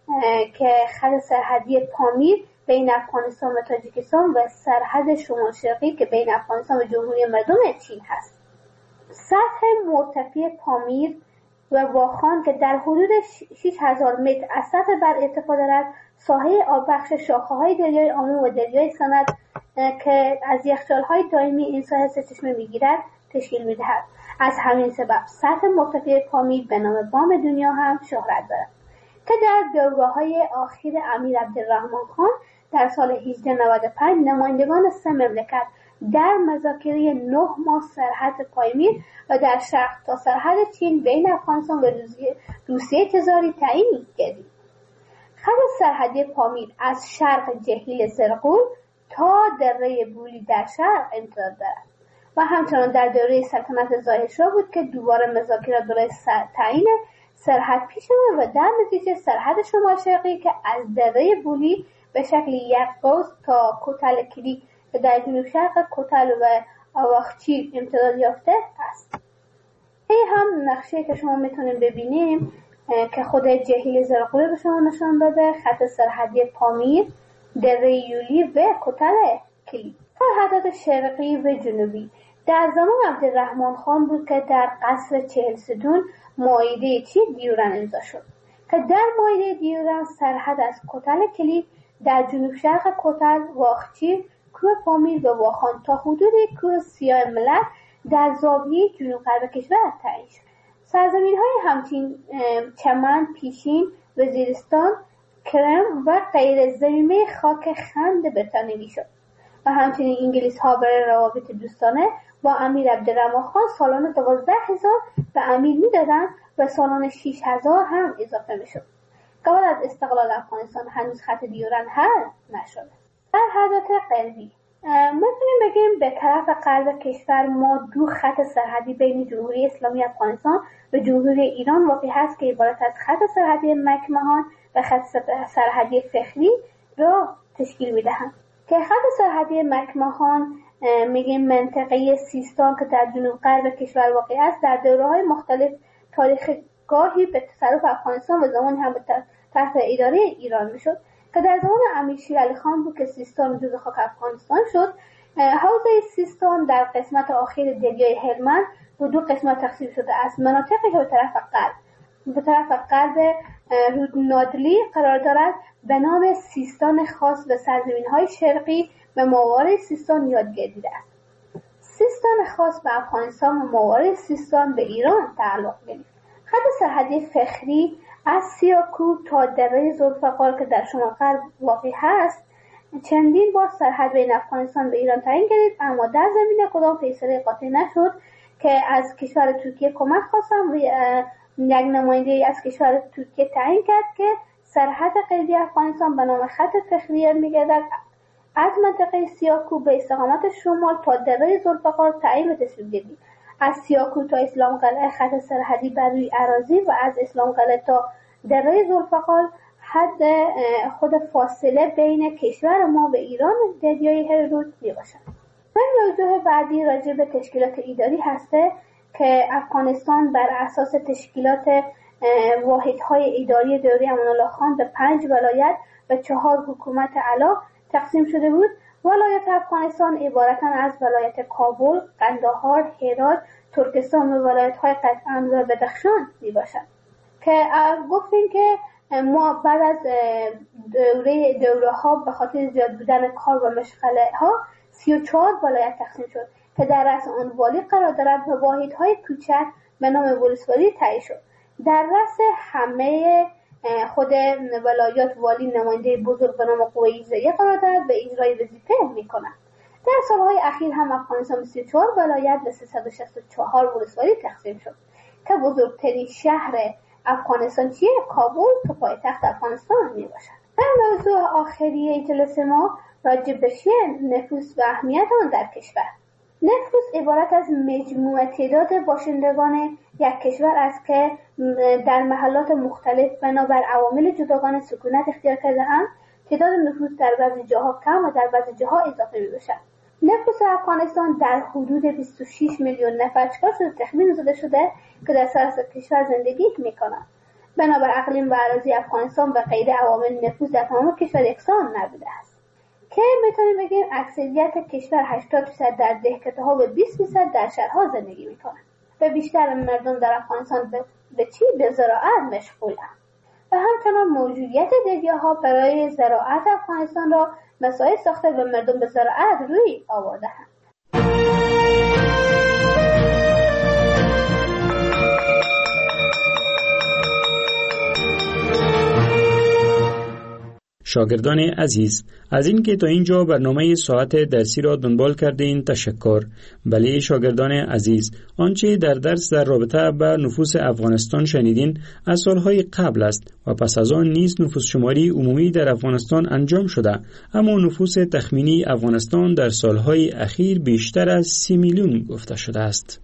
Speaker 20: که خط سرحدی پامیر بین افغانستان و تاجیکستان و سرحد شمال شرقی که بین افغانستان و جمهوری مردم چین هست. سطح مرتفع پامیر و واخان که در حدود 6000 متر از سطح بر ارتفاع دارد، ساحه آببخش شاخه‌های دریای آمو و دریای سند که از یخچال‌های دائمی این ساحه سرچشمه می‌گیرد تشکیل می‌دهد. از همین سبب سطح مرتفع پامیر به نام بام دنیا هم شهرت دارد که در دوره‌های اخیر امیر عبدالرحمن خان در سال 1895 نمایندگان سه مملکت در مذاکره 9 ماه سرحد پامیر و در شرق تا سرحد چین بین افغانستان و روسیه تزاری تعیین کردند. خط سرحدی پامیر از شرق جهیل زرقول تا دره بولی در شرق امتداد دارد و همچنان در دوره سلطنت ظاهرشاه بود که دوباره مذاکرات برای تعیین سرحد پیش آمد و در نتیجه سرحد شمال شرقی که از دره بولی به شکل یک قوس تا کوتل کلی که در جنوب شرق کوتل و آواخچی امتداد یافته است. این هم نقشه که شما میتونید ببینیم که خود جهیل زرقول به شما نشان داده، خط سرحدی پامیر، دره یولی و کوتل کلی. سرحدات شرقی و جنوبی در زمان عبدالرحمن خان بود که در قصر 40 ستون معاهده دیورن امضا شد که در معاهده دیورن سرحد از کوتل کلی در جنوب شرق کوتل، واخچی، کوه پامیر و واخان تا حدود کوه سیاه ملت در زاویه جنوب غرب کشور تعیین شد. سرزمین‌های همچین چمن، پیشین، وزیرستان، کرم و غیر ضمیمه خاک خند بریتانیایی شد و همچنین انگلیس‌ها برای روابط دوستانه با امیر عبدالرحمن خان سالانه 12000 به امیر میدادند و سالانه 6000 هم اضافه میشد. قبل از استقلال افغانستان هنوز خط دیورن حل نشده. سرحدات غربی میتونیم بگیم به طرف غرب کشور ما دو خط سرحدی بین جمهوری اسلامی افغانستان و جمهوری ایران واقع هست که عبارت از خط سرحدی مکمهان و خط سرحدی فخری را تشکیل میدهند که خط سرحدی مکمهان میگیم منطقه سیستان که در جنوب غرب کشور واقع است در دوره‌های مختلف تاریخ گاهی به تصرف افغانستان و زمانی هم به تحت اداره ایران میشد که در زمان امیر شیر علی خان بود که سیستان جزو خاک افغانستان شد. حوزه سیستان در قسمت آخر دریای هلمند به دو قسمت تقسیم شده است. مناطقی که به طرف غرب رودنادلی قرار دارد به نام سیستان خاص و سرزمین‌های شرقی و ماورای سیستان یاد گرفته است. سیستان خاص به افغانستان و ماورای سیستان به ایران تعلق گرفت. خط سرحدی فخری از سیاکو تا دره ذوالفقار که در شمال غرب واقع هست چندین بار سرحد بین افغانستان و ایران تعیین گردید، اما در زمینه کدام فیصله قاطع نشد که از کشور ترکیه کمک خواستم و یک نماینده از کشور ترکیه تعیین کرد که سرحد غربی افغانستان به نام خط فخری میگردد از منطقه سیاکو به استقامت شمال تا دره ذوالفقار تعیین و تصویب گردید. از سیاکو تا اسلام قلعه خط سرحدی بر روی اراضی و از اسلام قلعه تا دره ذوالفقار حد خود فاصله بین کشور ما و ایران دریای هرود می باشد. موضوع بعدی راجع به تشکیلات اداری هسته که افغانستان بر اساس تشکیلات واحدهای اداری دوره امان الله خان به 5 ولایت و 4 حکومت اعلی تقسیم شده بود ولایت افغانستان عبارتند از ولایت کابل، قندهار، هرات، ترکستان و ولایت‌های قزوین و بدخشان میباشد که گفتیم که ما بعد از دوره ها به خاطر زیاد بودن کار و مشغله ها 34 ولایت تقسیم شد که در رأس آن والی قرار دارد و واحدهای کوچک به نام ولسوالی تعیین شد. در رأس همه خود ولایات والی نماینده بزرگ به نام قوه اجرایی قرار دارد و اجرای وظیفه می‌کند. در سالهای اخیر هم افغانستان 34 ولایت و 364 ولسوالی تقسیم شد که بزرگترین شهر افغانستان چیه؟ کابل که پایتخت افغانستان میباشد. در موضوع آخری جلسه ما راجع به نفوس و اهمیت آن در کشور. نفوس عبارت از مجموع تعداد باشندگان یک کشور است که در محلات مختلف بنابر عوامل جداگانه سکونت اختیار کرده‌اند. تعداد نفوس در بعضی جاها کم و در بعضی جاها اضافه می‌باشد. نفوس افغانستان در حدود 26 میلیون نفر تخمین زده شده که در سراسر کشور زندگی می‌کنند. بنابر اقلیم و اراضی افغانستان و غیر عوامل نفوس در تمام کشور یکسان نبوده است که میتونیم بگیم اکثریت کشور 80% در دهکده‌ها و 20% در شهرها زندگی می‌کنند و بیشتر مردم در افغانستان به زراعت مشغولند و همچنان موجودیت دریاها برای زراعت افغانستان را مساعد ساخته و مردم به زراعت روی آورده‌اند.
Speaker 17: شاگردان عزیز، از اینکه تا اینجا برنامه ساعت درسی را دنبال کردین تشکر. بله شاگردان عزیز، آنچه در درس در رابطه با نفوس افغانستان شنیدین از سالهای قبل است و پس از آن نیز نفوس شماری عمومی در افغانستان انجام شده، اما نفوس تخمینی افغانستان در سالهای اخیر بیشتر از 30 میلیون گفته شده است.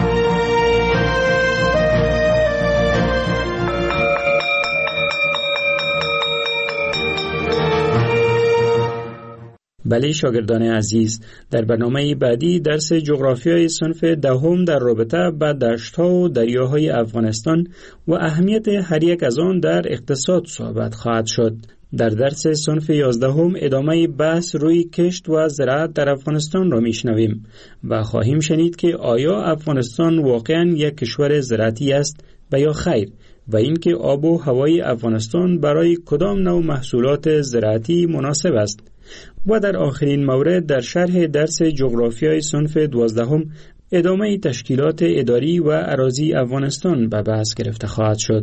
Speaker 17: بله شاگردان عزیز، در برنامه بعدی درس جغرافیای صنف دهم در رابطه با دشت‌ها و دریاهای افغانستان و اهمیت هر یک از آن در اقتصاد صحبت خواهد شد. در درس صنف 11 ادامه بحث روی کشت و زراعت در افغانستان را میشنویم و خواهیم شنید که آیا افغانستان واقعاً یک کشور زراعتی است یا خیر و اینکه آب و هوای افغانستان برای کدام نوع محصولات زراعتی مناسب است. و در آخرین مورد در شرح درس جغرافیای صنف 12 ادامه تشکیلات اداری و اراضی افغانستان به بحث گرفته خواهد شد.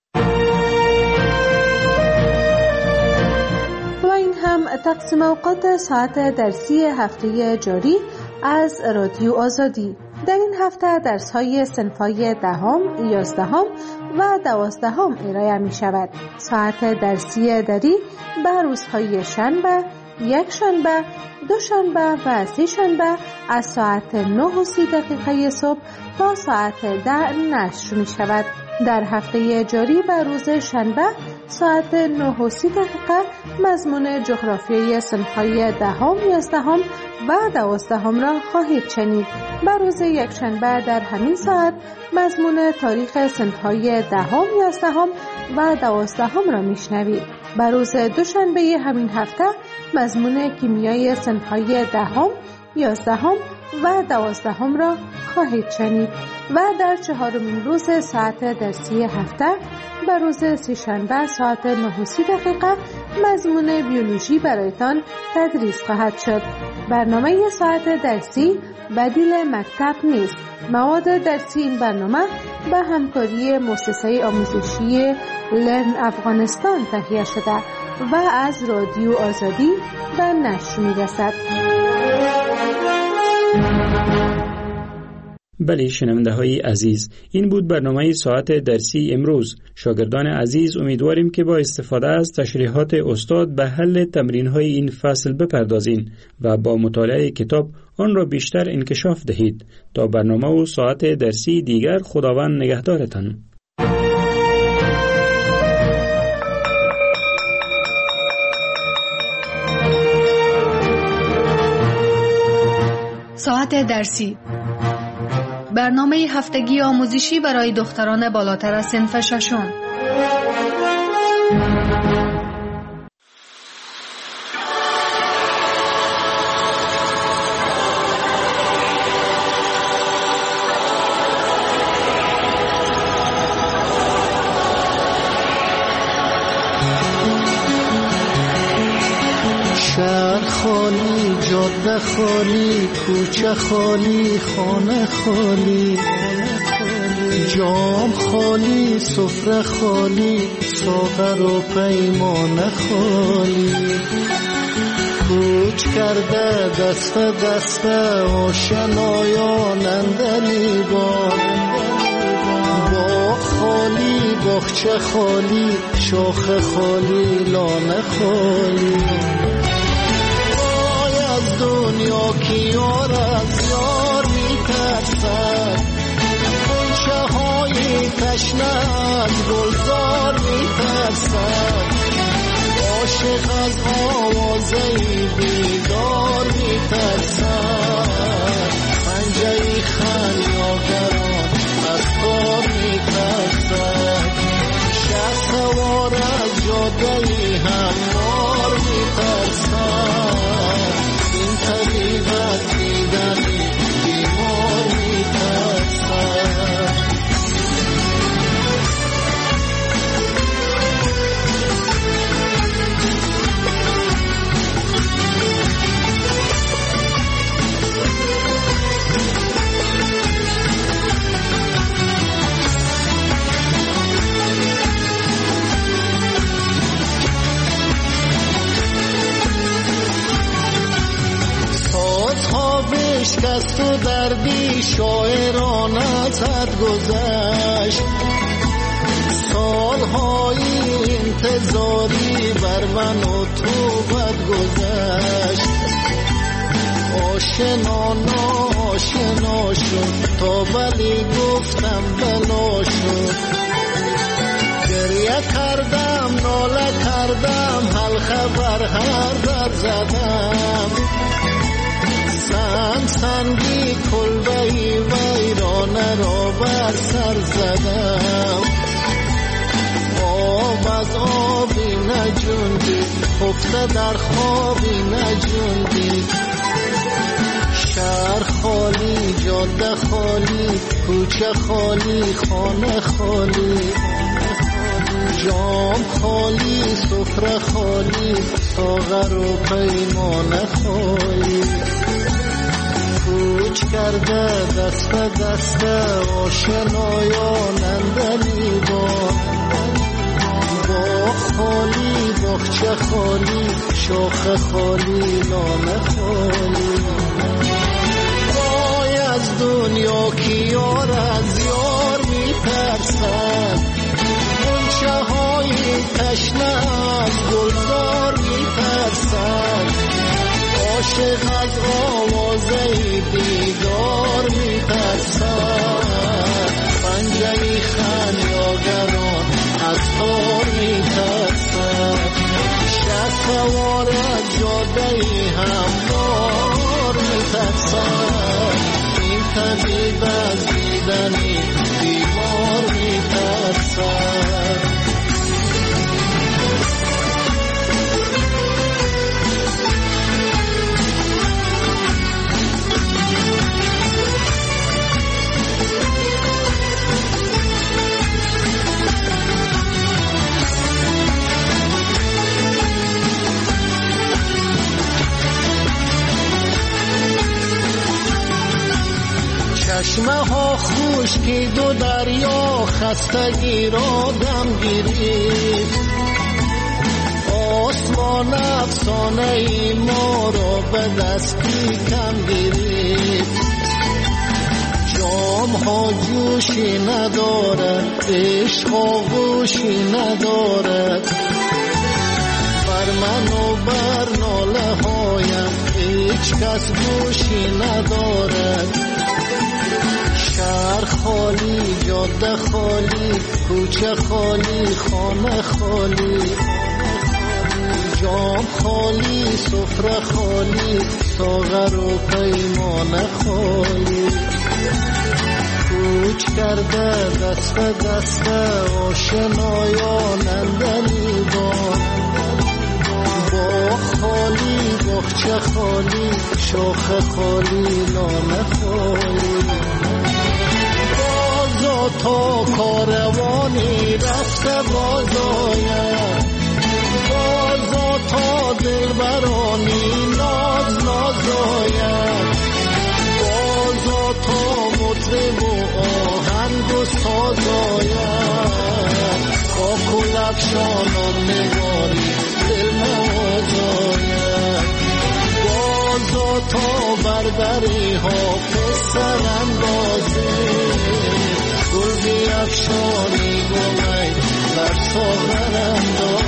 Speaker 16: و این هم تقسیم اوقات ساعت درسی هفته جاری از رادیو آزادی. در این هفته درس‌های صنف‌های 10، 11 و 12 ارائه می شود. ساعت درسی اداری به روزهای شنبه، یک شنبه، دو شنبه و سه شنبه از ساعت 9:30 صبح تا ساعت 10 نشر می شود. در هفته جاری به روز شنبه ساعت 9:30 مضمون جغرافیای صنف‌های 10، 11 و 12 را خواهید شنید. به روز یک شنبه در همین ساعت مضمون تاریخ صنف‌های 10، 11 و 12 را میشنوید. به روز دوشنبه همین هفته مضمون کیمیای صنف‌های 10، 11 و 12 را خواهید شنید و در 4مین روز ساعت درسی هفته به روز سه‌شنبه ساعت 9:30 مضمون بیولوژی برایتان تدریس خواهد شد. برنامه ساعت درسی بدیل مکتب نیست. مواد درسی این برنامه به همکاری مؤسسه آموزشی لرن افغانستان تهیه شده و از رادیو آزادی به نشر می‌رسد.
Speaker 17: بله شنونده های عزیز، این بود برنامه ساعت درسی امروز. شاگردان عزیز امیدواریم که با استفاده از تشریحات استاد به حل تمرین های این فصل بپردازین و با مطالعه کتاب آن را بیشتر انکشاف دهید. تا برنامه و ساعت درسی دیگر خداوند نگهدارتان.
Speaker 16: ساعت درسی، برنامه هفتگی آموزشی برای دختران بالاتر از صنف ششم.
Speaker 21: شهر خالی، جاده خالی، کوچه خالی، خانه خالی، جام خالی، سفره خالی، ساغر و پیمانه خالی. کوچ کرده دست دست آشنایان اندر لیبان، باغ خالی، باغچه خالی، شاخ خالی، لانه خالی. وای از دنیا که یار از یار میترسد، غنچه های تشنه از گلزار میترسد، عاشق از آوازه بیدار میترسد، پنجه خمیازگران از کار میترسد، شهر سوار از جاده هموار میترسد، این طبیب از دیدن بیمار میترسد. بشکست و دردی شاعران ازت گذشت، سالهای انتظاری بر من و تو بد گذشت، آشنا ناشنا شد تا ولی گفتم بلا شد، گریه کردم ناله کردم حلقه بر هر در زدم، سنگی کلبهی ویرانه را بر سر زدم، آب از آبی نجوندی خفته در خوابی نجوندی، شهر خالی، جاده خالی، کوچه خالی، خانه خالی، جام خالی، سفره خالی، ساغر و پیمانه خالی. کوچ کرده دست دست آشنایان اندر لیبان، باغ خالی، باغچه خالی، شاخ خالی، لانه خالی. وای از دنیا که یار از یار میترسد، غنچه های تشنه از گلزار میترسد، عاشق از آوازه دیدار میترسد، پنجه خمیازگران از تار میترسد، شهر سوار از جاده هموار میترسد، این طبیب از دیدنی بیمار میترسد. چشمه ها خشکید و دریا خستگی را دم گرفت، آسمان افسانه ای ما را به دستی کم گرفت، جام ها جوشی ندارد، عشق آغوشی ندارد، بر من و بر ناله هایم هیچ کس گوشی ندارد، شهر خالی، جاده خالی، کوچه خالی، خانه خالی، جام خالی، سفره خالی، ساغر و پیمانه خالی. کوچ کرده دست دست آشنایان اندر لیبان، باغ خالی، باغچه خالی، شاخ خالی، لانه خالی. بازا تا کاروانی رفته باز آید، بازا تا دلبرانی نگاری دل نوازاید بازا تا بربری حافظ سر اندازه گل بیفشانی گلی بر ساغر اندازه